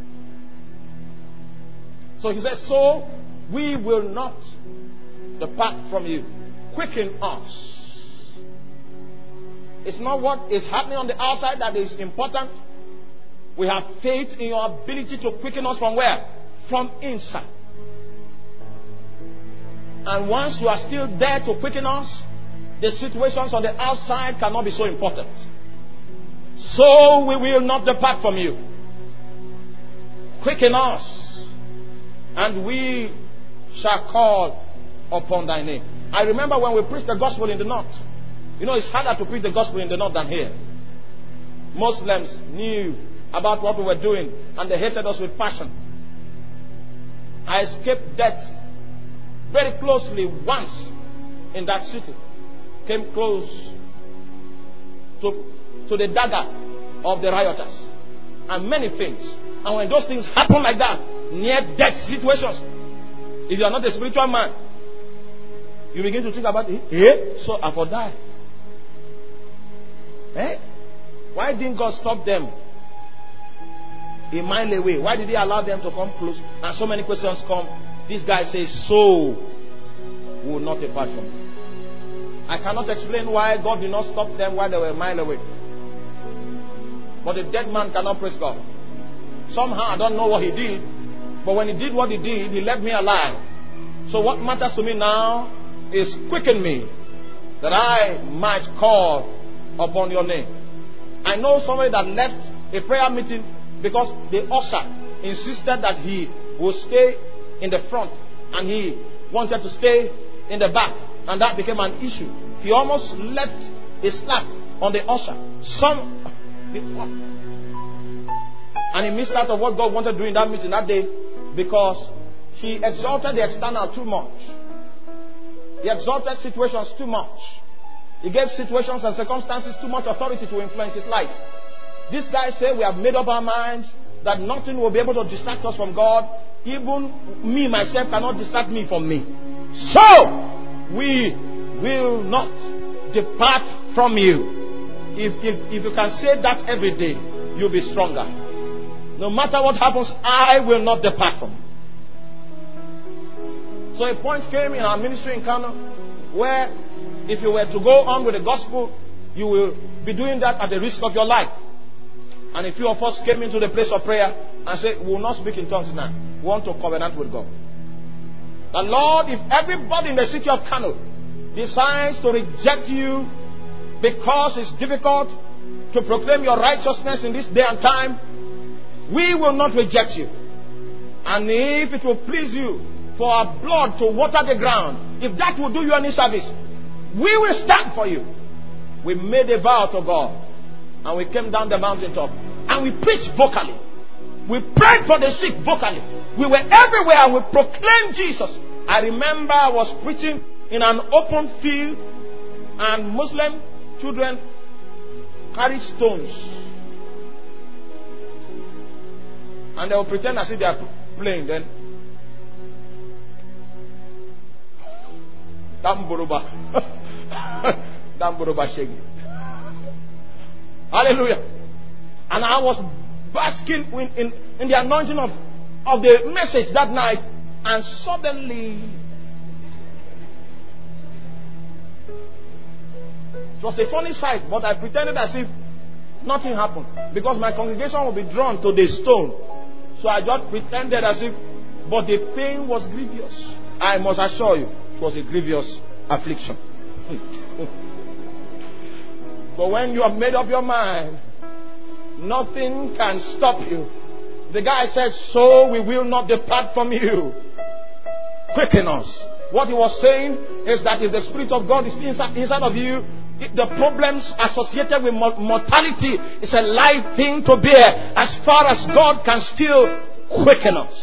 So he says, so we will not depart from you. Quicken us. It's not what is happening on the outside that is important. We have faith in your ability to quicken us from where? From inside. And once you are still there to quicken us, the situations on the outside cannot be so important. So we will not depart from you. Quicken us, and we shall call upon thy name. I remember when we preached the gospel in the north. You know, it's harder to preach the gospel in the north than here. Muslims knew about what we were doing, and they hated us with passion. I escaped death very closely once in that city. Came close to, to the dagger of the rioters. And many things. And when those things happen like that, near death situations, if you are not a spiritual man, you begin to think about it. Eh? So I for die. Eh? Why didn't God stop them a mile away? Why did he allow them to come close? And so many questions come. This guy says, so we will not depart from you. I cannot explain why God did not stop them while they were a mile away. But the dead man cannot praise God. Somehow I don't know what he did. But when he did what he did, he left me alive. So what matters to me now is quicken me, that I might call upon your name. I know somebody that left a prayer meeting because the usher insisted that he would stay in the front and he wanted to stay in the back, and that became an issue. He almost left a slap on the usher. Some and he missed out of what God wanted to do in that meeting that day because he exalted the external too much. He exalted situations too much. He gave situations and circumstances too much authority to influence his life. This guy said, we have made up our minds that nothing will be able to distract us from God. Even me, myself, cannot distract me from me. So, we will not depart from you. If, if, if you can say that every day, you'll be stronger. No matter what happens, I will not depart from you. So a point came in our ministry in Kano where if you were to go on with the gospel, you will be doing that at the risk of your life. And a few of us came into the place of prayer and said, we will not speak in tongues now. We want to covenant with God. The Lord, if everybody in the city of Kano decides to reject you because it's difficult to proclaim your righteousness in this day and time, we will not reject you. And if it will please you for our blood to water the ground, if that will do you any service, we will stand for you. We made a vow to God, and we came down the mountaintop, and we preached vocally. We prayed for the sick vocally. We were everywhere, and we proclaimed Jesus. I remember I was preaching in an open field, and Muslim children carried stones, and they will pretend as if they are playing. Then Damburuba. Damburuba Shegi. Hallelujah. And I was basking in, in, in the anointing of, of the message that night. And suddenly, it was a funny sight, but I pretended as if nothing happened. Because my congregation would be drawn to the stone. So I just pretended as if, but the pain was grievous. I must assure you, it was a grievous affliction. But when you have made up your mind, nothing can stop you. The guy said, so we will not depart from you. Quicken us. What he was saying is that if the Spirit of God is inside, inside of you, the problems associated with mortality is a light thing to bear, as far as God can still quicken us.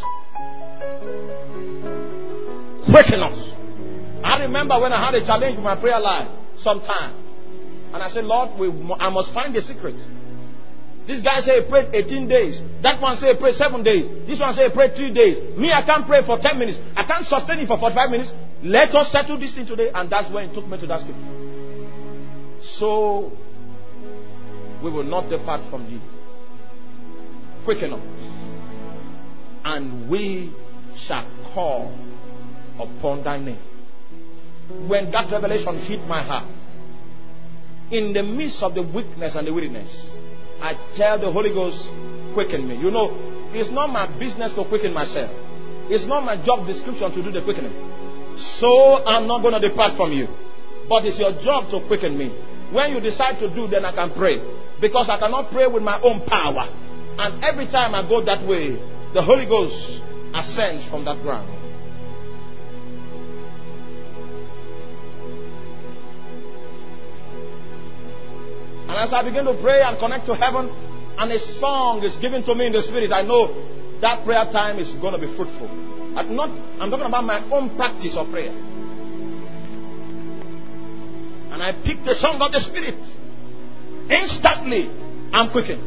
Quicken us. I remember when I had a challenge with my prayer life sometime, and I said, Lord, we, I must find the secret. This guy said he prayed eighteen days. That one said he prayed seven days. This one said he prayed three days. Me, I can't pray for ten minutes. I can't sustain it for forty-five minutes. Let us settle this thing today. And that's when it took me to that scripture. So, we will not depart from thee. Quicken us, and we shall call upon thy name. When that revelation hit my heart, in the midst of the weakness and the weariness, I tell the Holy Ghost, quicken me. You know, it's not my business to quicken myself. It's not my job description to do the quickening. So I'm not going to depart from you. But it's your job to quicken me. When you decide to do, then I can pray. Because I cannot pray with my own power. And every time I go that way, the Holy Ghost ascends from that ground. And as I begin to pray and connect to heaven, and a song is given to me in the spirit, I know that prayer time is going to be fruitful. I'm, not, I'm talking about my own practice of prayer. And I pick the song of the spirit. Instantly, I'm quickened.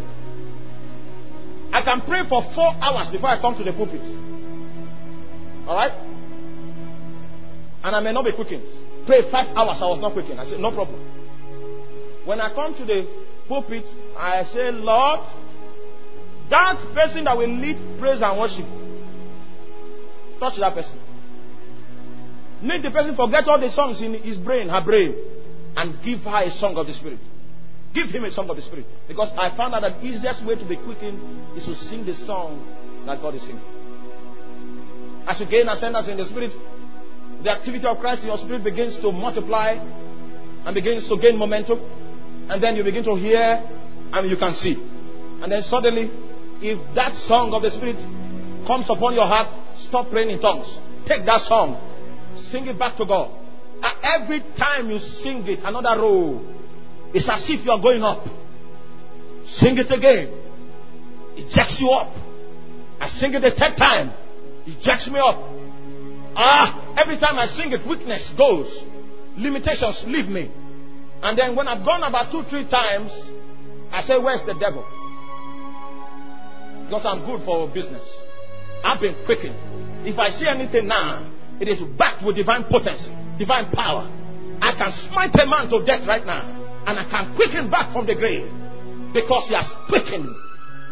I can pray for four hours before I come to the pulpit. Alright? And I may not be quickened. Pray five hours, I was not quickened. I said, no problem. When I come to the pulpit, I say, Lord, that person that will lead praise and worship, touch that person. Make the person forget all the songs in his brain, her brain, and give her a song of the Spirit. Give him a song of the Spirit. Because I found out that the easiest way to be quickened is to sing the song that God is singing. As you gain ascendance in the Spirit, the activity of Christ in your spirit begins to multiply and begins to gain momentum. And then you begin to hear and you can see. And then suddenly, if that song of the Spirit comes upon your heart, stop praying in tongues. Take that song, sing it back to God. And every time you sing it, another row. It's as if you are going up. Sing it again. It jacks you up. I sing it the third time. It jacks me up. Ah, every time I sing it, weakness goes. Limitations leave me. And then when I've gone about two, three times, I say, where's the devil? Because I'm good for business. I've been quickened. If I see anything now, it is backed with divine potency, divine power. I can smite a man to death right now, and I can quicken back from the grave because he has quickened me.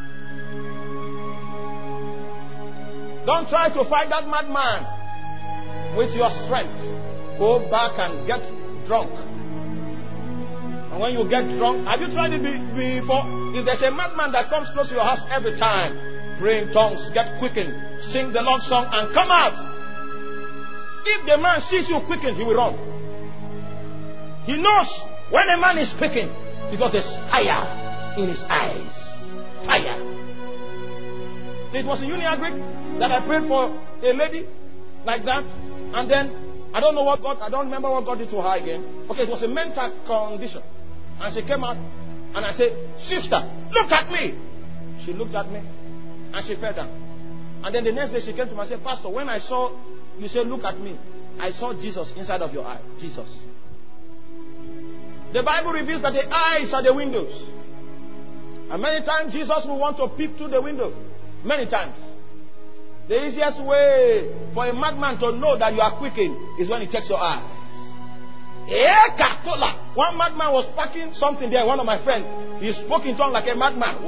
Don't try to fight that madman with your strength. Go back and get drunk. And when you get drunk, have you tried it before? If there's a madman that comes close to your house every time, pray in tongues, get quickened, sing the Lord's song, and come out. If the man sees you quickened, he will run. He knows when a man is quickened because there's fire in his eyes. Fire. It was in Uniagric that I prayed for a lady like that, and then I don't know what God, I don't remember what God did to her again. Okay, it was a mental condition. And she came out, and I said, sister, look at me. She looked at me, and she fell down. And then the next day she came to me and said, Pastor, when I saw you say, look at me, I saw Jesus inside of your eye. Jesus. The Bible reveals that the eyes are the windows. And many times Jesus will want to peep through the window. Many times. The easiest way for a madman to know that you are quickened is when he checks your eyes. One madman was packing something there. One of my friends, he spoke in tongues like a madman.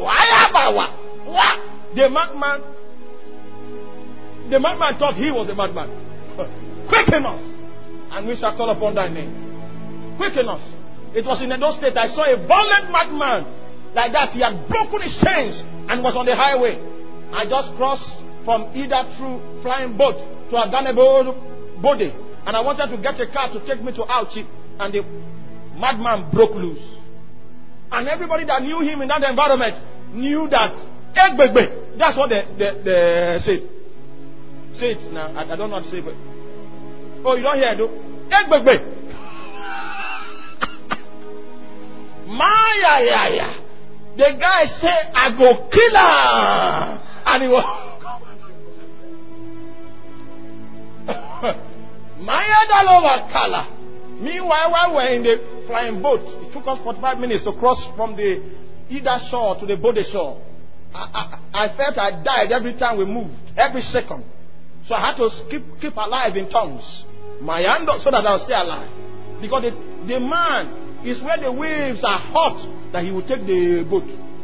The madman, the madman thought he was a madman. Quicken us, and we shall call upon thy name. Quicken us. It was in those states I saw a violent madman like that. He had broken his chains and was on the highway. I just crossed from either through flying boat to Aganebo Bode, and I wanted to get a car to take me to Auchi, and the madman broke loose. And everybody that knew him in that environment knew that Egbegbe. That's what they, they, they say. Say it now. I, I don't know how to say it. Oh, you don't hear it though? Egbegbe. Maya ya ya. The guy said, I go kill her. And he was Maya Dalova Kala. Meanwhile, while we're in the flying boat, it took us forty-five minutes to cross from the Ida shore to the Bode shore. I, I, I felt I died every time we moved, every second. So I had to keep, keep alive in tongues. My hand, so that I'll stay alive. Because the, the man is where the waves are hot that he will take the boat.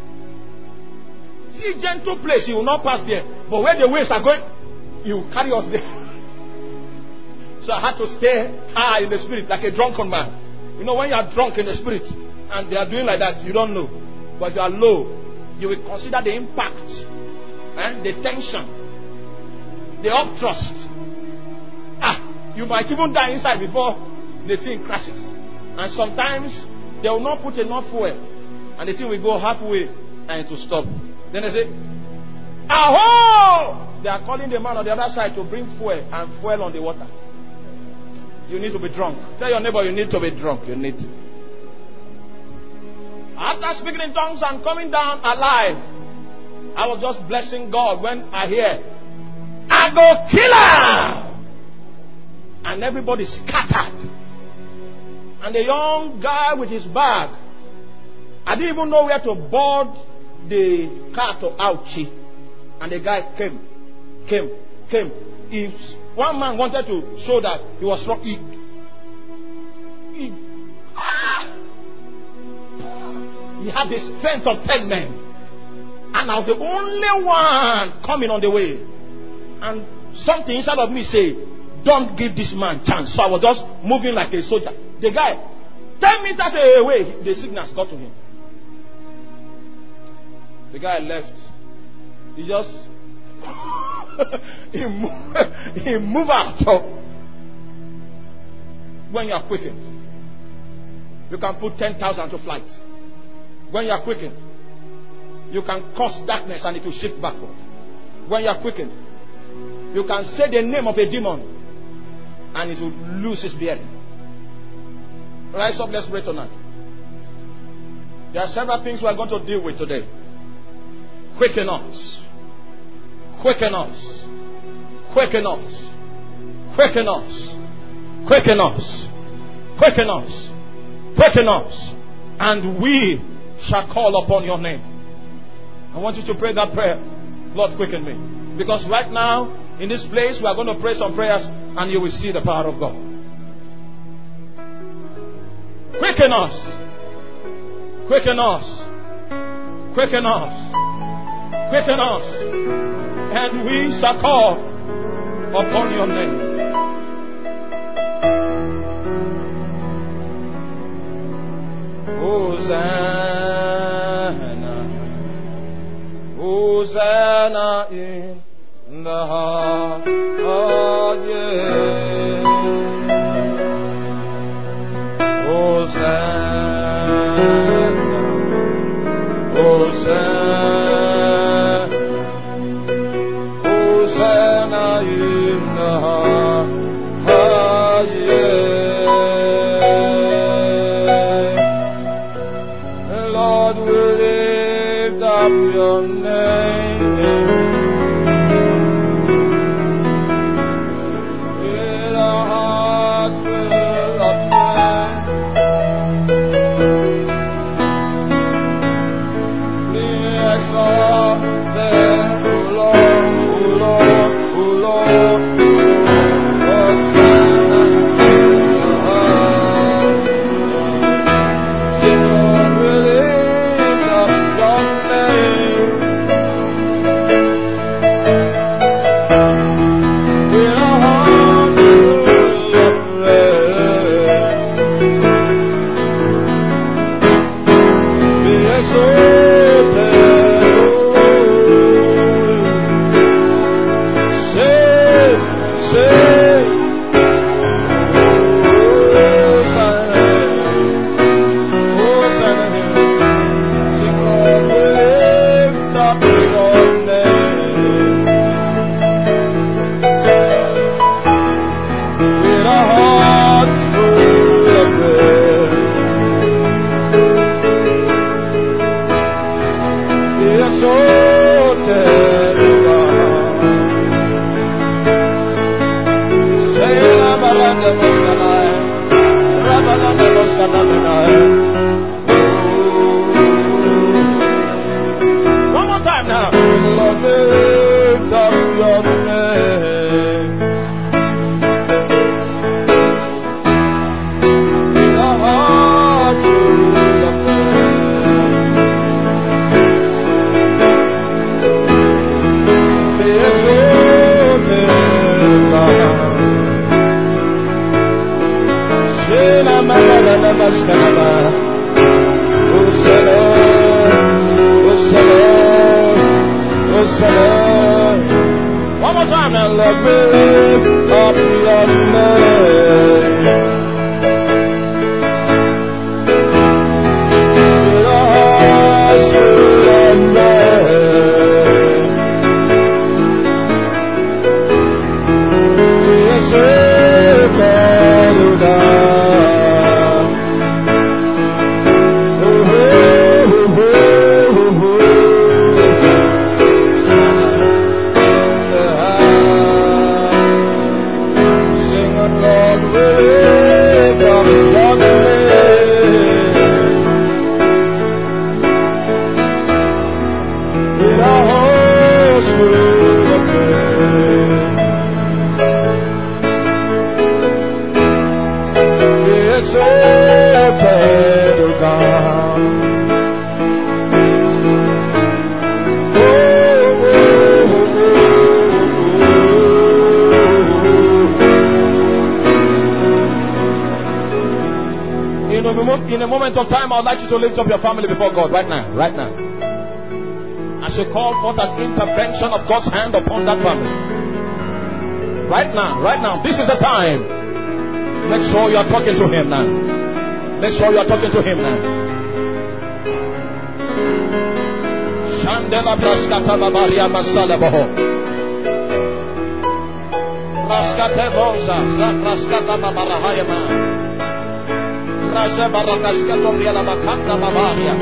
See, gentle place, he will not pass there. But where the waves are going, he will carry us there. So I had to stay high in the spirit like a drunken man. You know, when you are drunk in the spirit and they are doing like that, you don't know. But if you are low, you will consider the impact, eh? The tension, the upthrust. Ah, you might even die inside before the thing crashes. And sometimes they will not put enough fuel, and the thing will go halfway and it will stop. Then they say, Aho! They are calling the man on the other side to bring fuel and fuel on the water. You need to be drunk. Tell your neighbor you need to be drunk. You need to. After speaking in tongues and coming down alive, I was just blessing God when I hear, I go kill her! And everybody scattered. And the young guy with his bag, I didn't even know where to board the car to Auchi. And the guy came, came, came. If one man wanted to show that he was strong, he, he, ah, he had the strength of ten men. And I was the only one coming on the way. And something inside of me said, don't give this man chance. So I was just moving like a soldier. The guy, ten meters away, the signals got to him. The guy left. He just he moved, he moved out. when you are quickened. You can put ten thousand to flight. When you are quickened, you can cause darkness and it will shift backward. When you are quickened, you can say the name of a demon and it will lose its bearing. Rise up, let's pray tonight. There are several things we are going to deal with today. Quicken us. Quicken us. Quicken us. Quicken us. Quicken us. Quicken us. Quicken us. And we shall call upon your name. I want you to pray that prayer. Lord, quicken me. Because right now, in this place, we are going to pray some prayers and you will see the power of God. Quicken us. Quicken us. Quicken us. Quicken us. And we shall call upon your name. Hosanna. Hosanna in the highest. Hosanna. Hosanna. Hosanna in the highest. Lord, we lift up your name. One more time now. Lord, lift up your name. In our hearts full of praise. Be exalted, God. Shela mama na maskana. One more time now, Lord, we lift up your name. Your hearts full of praise. We exalt you, God. Oh, oh, oh, oh, oh. In a moment of time, I would like you to lift up your family before God right now, right now. I should call forth an intervention of God's hand upon that family. Right now, right now. This is the time. Make sure you are talking to him now. Make sure you are talking to him now. Shandela Braskata Babaria Masala Boho. Braskate Boza, Zabraskata Babarahayama. Raja Barakaskato Biala Bakanda Bavaria.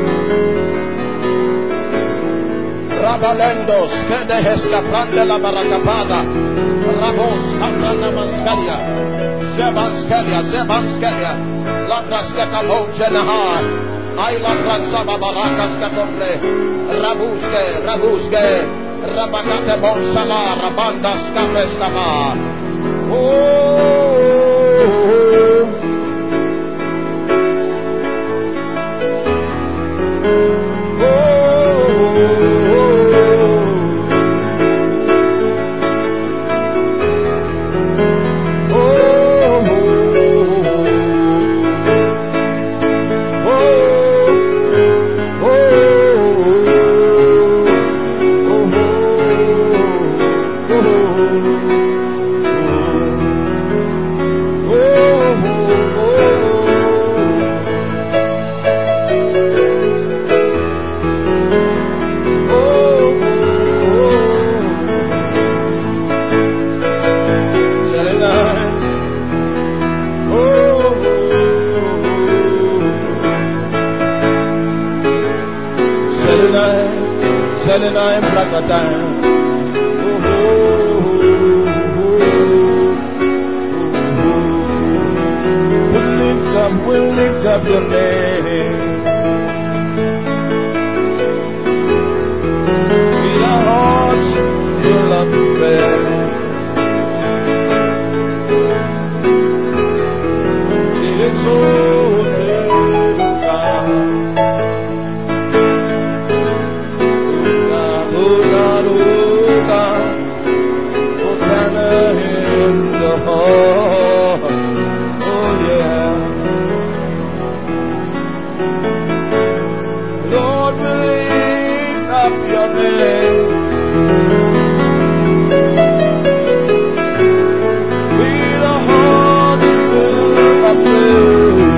Rabalendos, Kede Hescapande la Baracapada. Rabos, Hamana Mascalia. Zebanskelia, Zebanskelia, Labrasketa Bonjenaha, I Labrasaba Barakas Katombre, Rabuske, Rabuske, Rabakate Bonsala, Rabandas Caprestama. Oh, Selena and Brakatan. We'll lift up, we'll lift up your name. With our hearts full of prayer. It's okay, God. With a heart full of praise.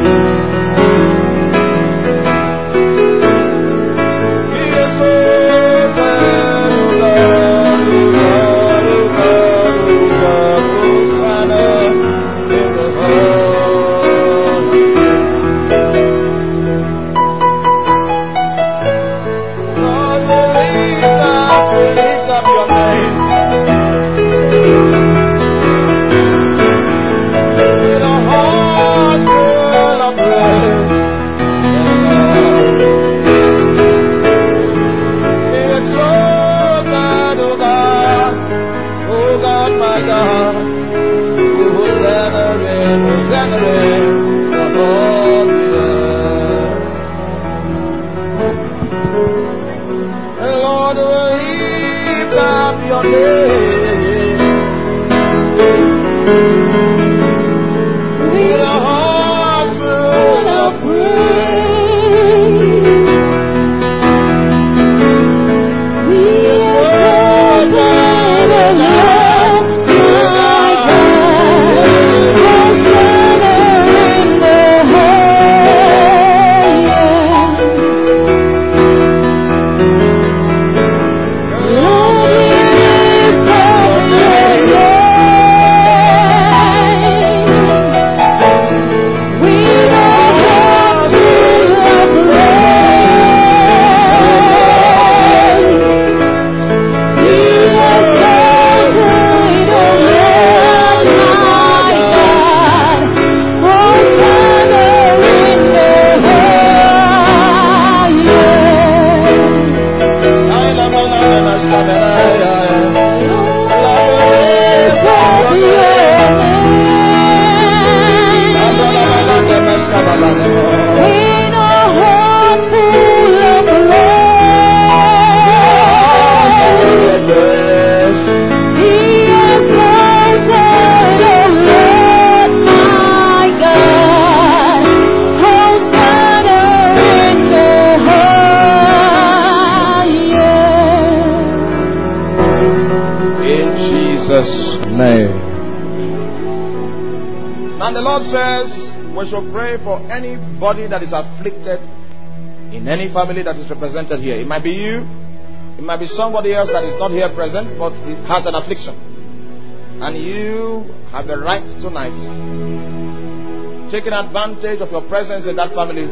Lord says we should pray for anybody that is afflicted in any family that is represented here. It might be you, it might be somebody else that is not here present, but it has an affliction. And you have the right tonight, taking advantage of your presence in that family,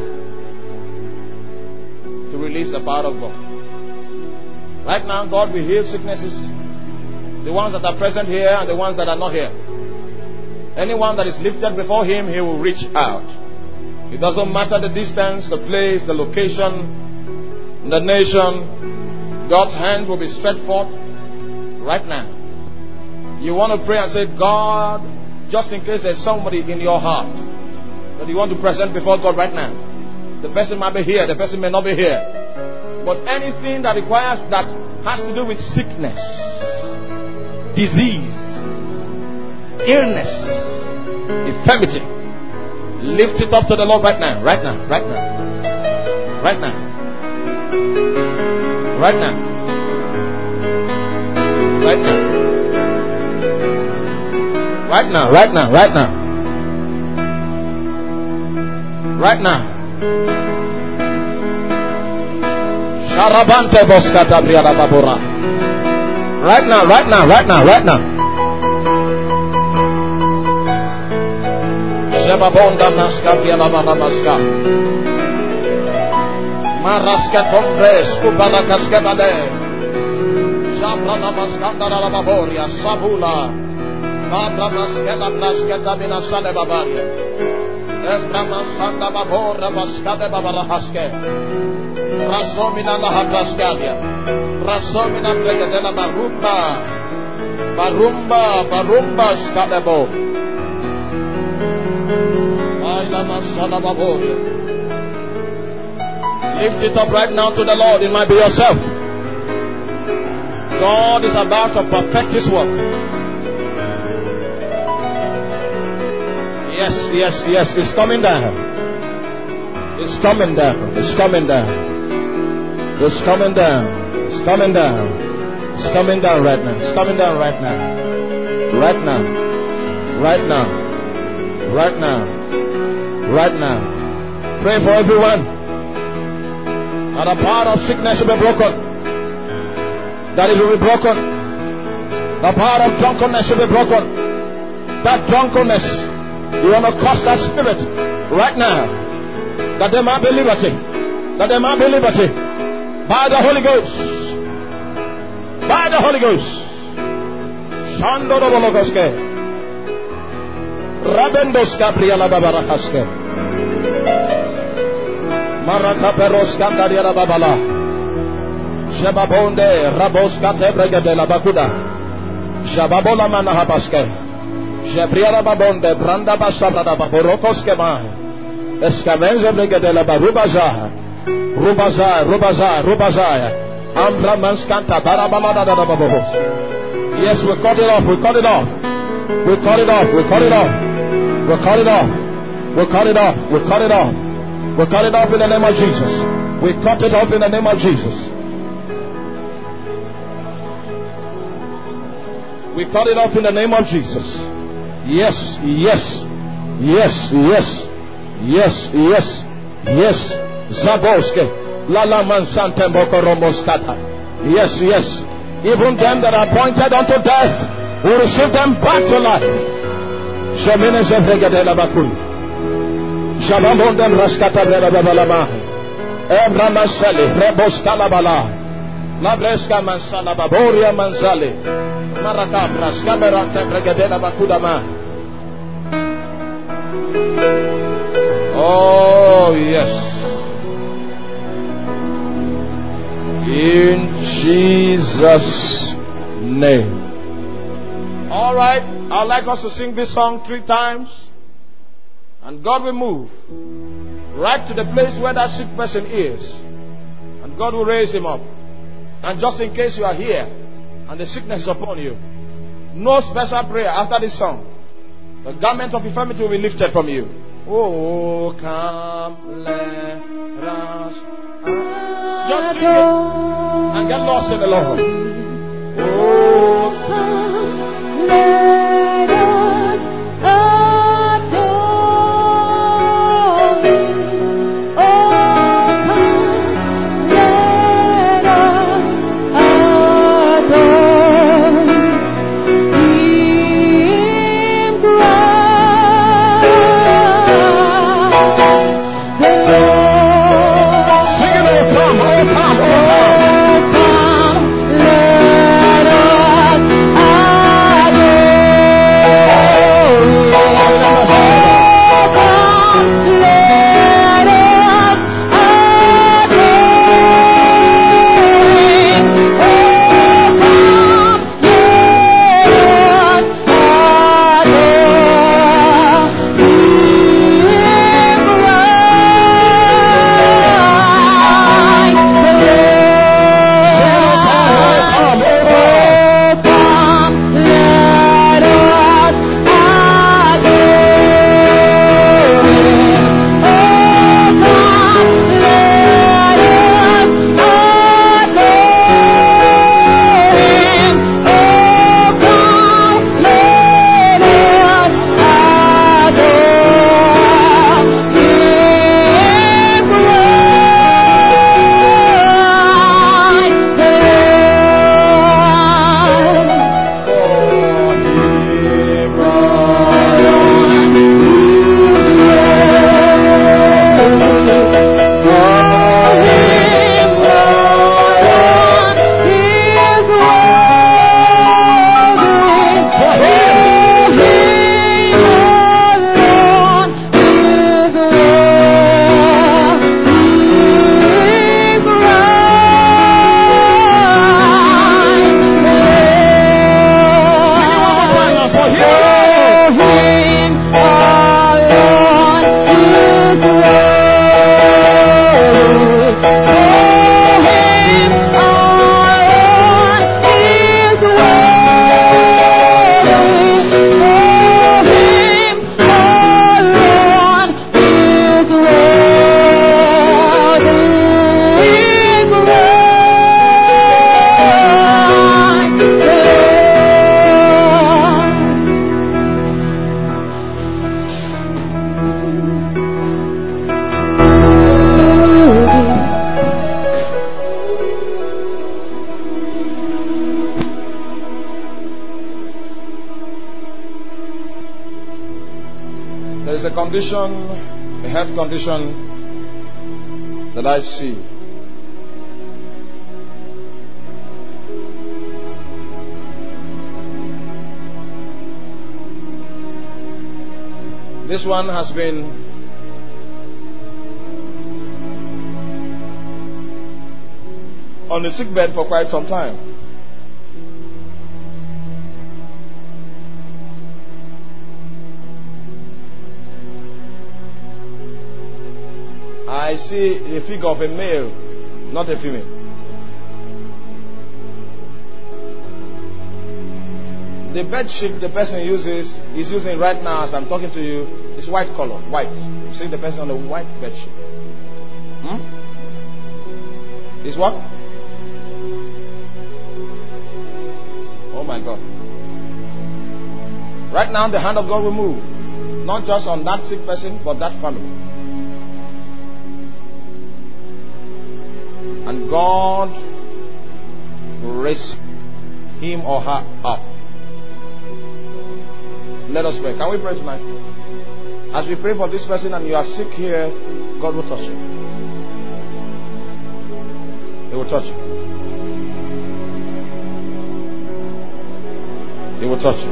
to release the power of God. Right now, God will heal sicknesses, the ones that are present here and the ones that are not here. Anyone that is lifted before Him, He will reach out. It doesn't matter the distance, the place, the location, the nation. God's hand will be stretched forth right now. You want to pray and say, God, just in case there's somebody in your heart that you want to present before God right now. The person might be here, the person may not be here. But anything that requires, that has to do with sickness, disease, illness, infirmity, lift it up to the Lord right now, right now, right now, right now, right now, right now, right now, right now, right now, right now. Sharabante boskata briada babura. Right now, right now, right now, right now. Shebabonda maska briada baramaska. Maraska compres kubala kaskebade. Shabrana maskanda la baboria sabula. Babra maskela blasketa bina sale babaria. Embrama sanda babora maskade babarahaske. Rasomina la habraskadia. Rasomina pregadela barumba. Barumba, barumba skadebo. Aila masala baboria. Lift it up right now to the Lord. It might be yourself. God is about to perfect His work. Yes, yes, yes. It's coming down. It's coming down. It's coming down. It's coming down. It's coming down. It's coming down right now. It's coming down right now. Right now. Right now. Right now. Right now. Pray for everyone. And the power of sickness will be broken. That it will be broken. The power of drunkenness will be broken. That drunkenness, you want to curse that spirit right now. That there might be liberty. That there might be liberty. By the Holy Ghost. By the Holy Ghost. Shando do bologoske. Rabendos Gabriela Babarahaske. Maraka Peros Candaria Babala. Shababonde Rabos Catebrega de la Bacuda. Shababola Manahabaske. Shabriara Babonde Branda Basabada Baborokoske Ma. Escavenza Brega de la Barubaza. Rubaza, Rubaza, Rubaza. Ambra Manskanta Barabalada Babos. Yes, we cut it off, we cut it off. We cut it off, we cut it off. We cut it off. We cut it off. We cut it off. We cut it off in the name of Jesus. We cut it off in the name of Jesus. We cut it off in the name of Jesus. Yes, yes, yes, yes, yes, yes, yes. Zaboske, Lala Mansante Bokoromoskata. Yes, yes. Even them that are appointed unto death, we receive them back to life. Shamine Zevregadela Bakul. Shabamondem Raskata Belabalama. Emramasali, Reboskalabala. Labreska Mansala Baboria Manzali. Marakabra, Skaberante Bregadela Bakudama. Oh, yes. In Jesus' name. All right, I'd like us to sing this song three times, and God will move right to the place where that sick person is, and God will raise him up. And just in case you are here and the sickness is upon you, no special prayer after this song. The garment of infirmity will be lifted from you. Oh, come, let us. Just sing it and get lost in the Lord. Oh, come, let us adore. condition, a health condition that I see. This one has been on the sick bed for quite some time. I see a figure of a male, not a female. The bed sheet the person uses is using right now as I'm talking to you is white color, white. You see the person on the white bed sheet. Hmm? Is what? Oh my God. Right now the hand of God will move. Not just on that sick person, but that family. And God will raise him or her up. Let us pray. Can we pray tonight? As we pray for this person and you are sick here, God will touch you. He will touch you. He will touch you.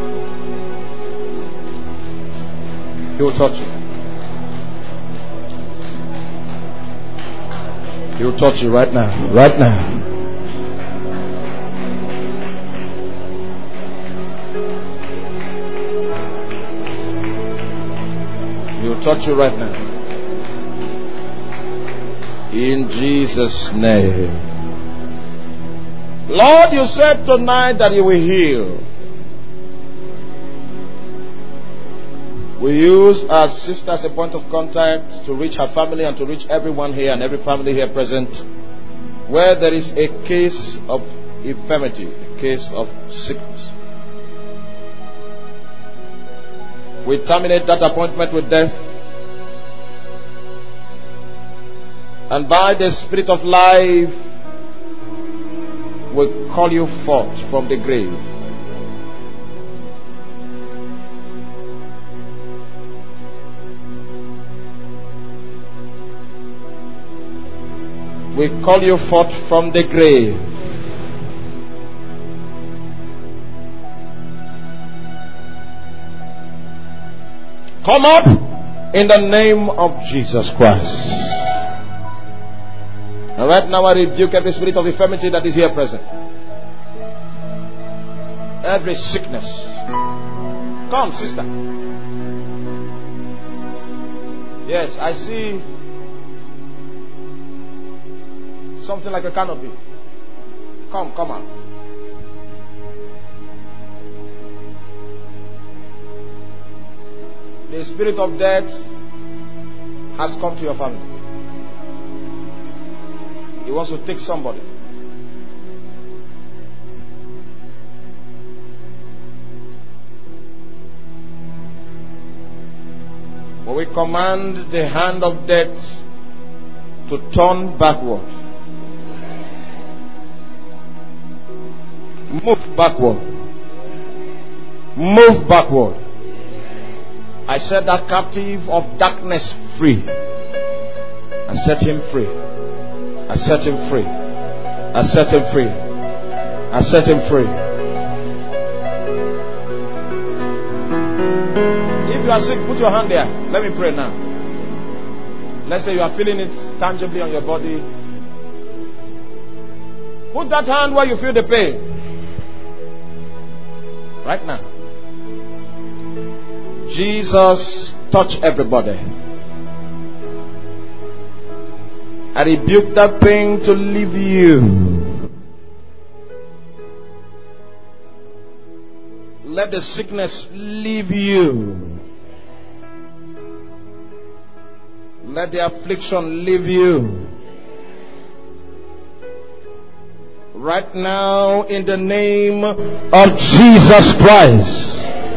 He will touch you. He will touch you right now. Right now. He will touch you right now. In Jesus' name. Lord, you said tonight that you will heal. We use our sister as a point of contact to reach her family and to reach everyone here and every family here present where there is a case of infirmity, a case of sickness. We terminate that appointment with death, and by the Spirit of life we call you forth from the grave. We call you forth from the grave. Come up in the name of Jesus Christ. And right now I rebuke every spirit of infirmity that is here present. Every sickness. Come, sister. Yes, I see something like a canopy. Come, come out. The spirit of death has come to your family. He wants to take somebody. But we command the hand of death to turn backward. Move backward. Move backward. I set that captive of darkness free. I set him free. I set him free. I set him free. I set him free. If you are sick, put your hand there. Let me pray now. Let's say you are feeling it tangibly on your body. Put that hand where you feel the pain. Right now. Jesus, touch everybody. I rebuke that pain to leave you. Let the sickness leave you. Let the affliction leave you. Right now, in the name of Jesus Christ.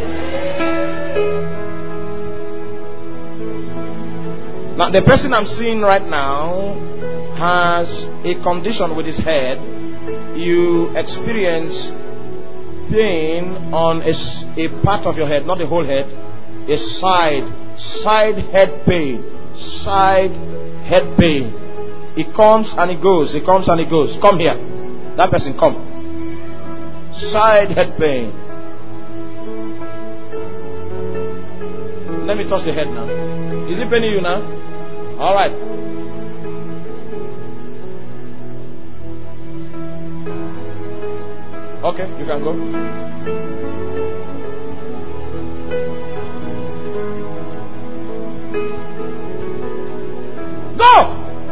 Now, the person I'm seeing right now has a condition with his head. You experience pain on a, a part of your head, not the whole head, a side Side head pain. Side head pain. It comes and it goes. It comes and it goes. Come here. That person, come. Side head pain. Let me touch the head now. Is it paining you now? All right. Okay, you can go. Go!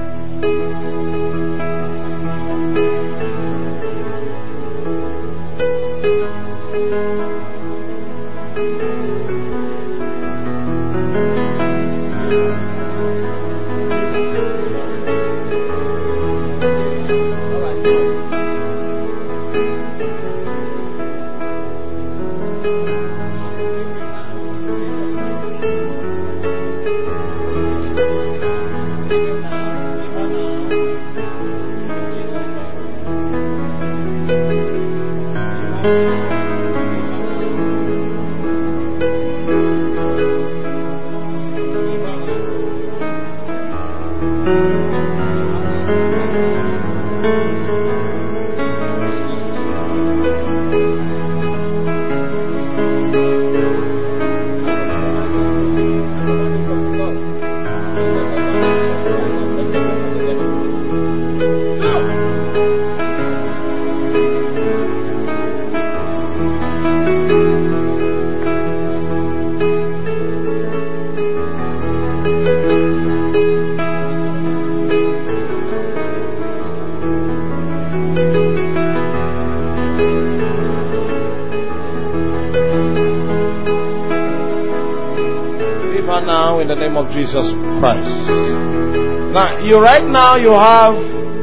Now in the name of Jesus Christ. Now you right now you have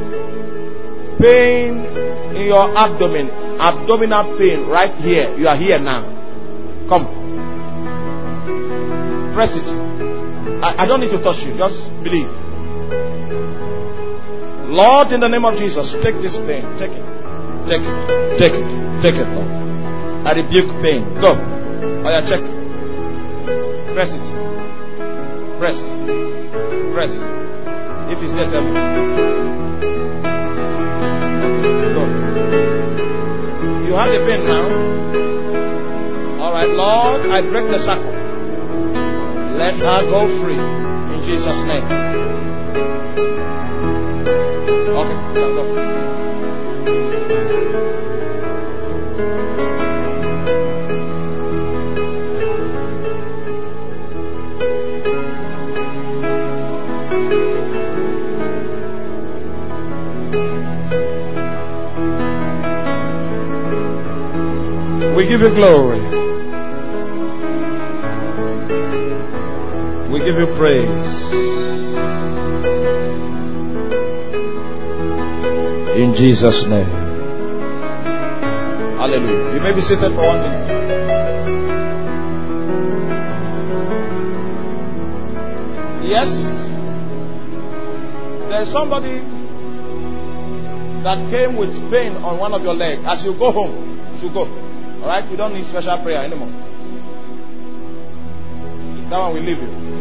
pain in your abdomen, abdominal pain right here. You are here now. Come, press it. I, I don't need to touch you. Just believe. Lord, in the name of Jesus, take this pain. Take it. Take it. Take it. Take it. Lord. I rebuke pain. Go. Oh yeah, check. Press it. Press. Press. If it's there, tell me. Go. You have the pain now. Alright, Lord, I break the shackle. Let her go free. In Jesus' name. Okay, you can go. We give you glory. We give you praise. In Jesus' name. Hallelujah. You may be seated for one minute. Yes. There's somebody that came with pain on one of your legs. As you go home, to go. Alright, you don't need special prayer anymore. That one will leave you.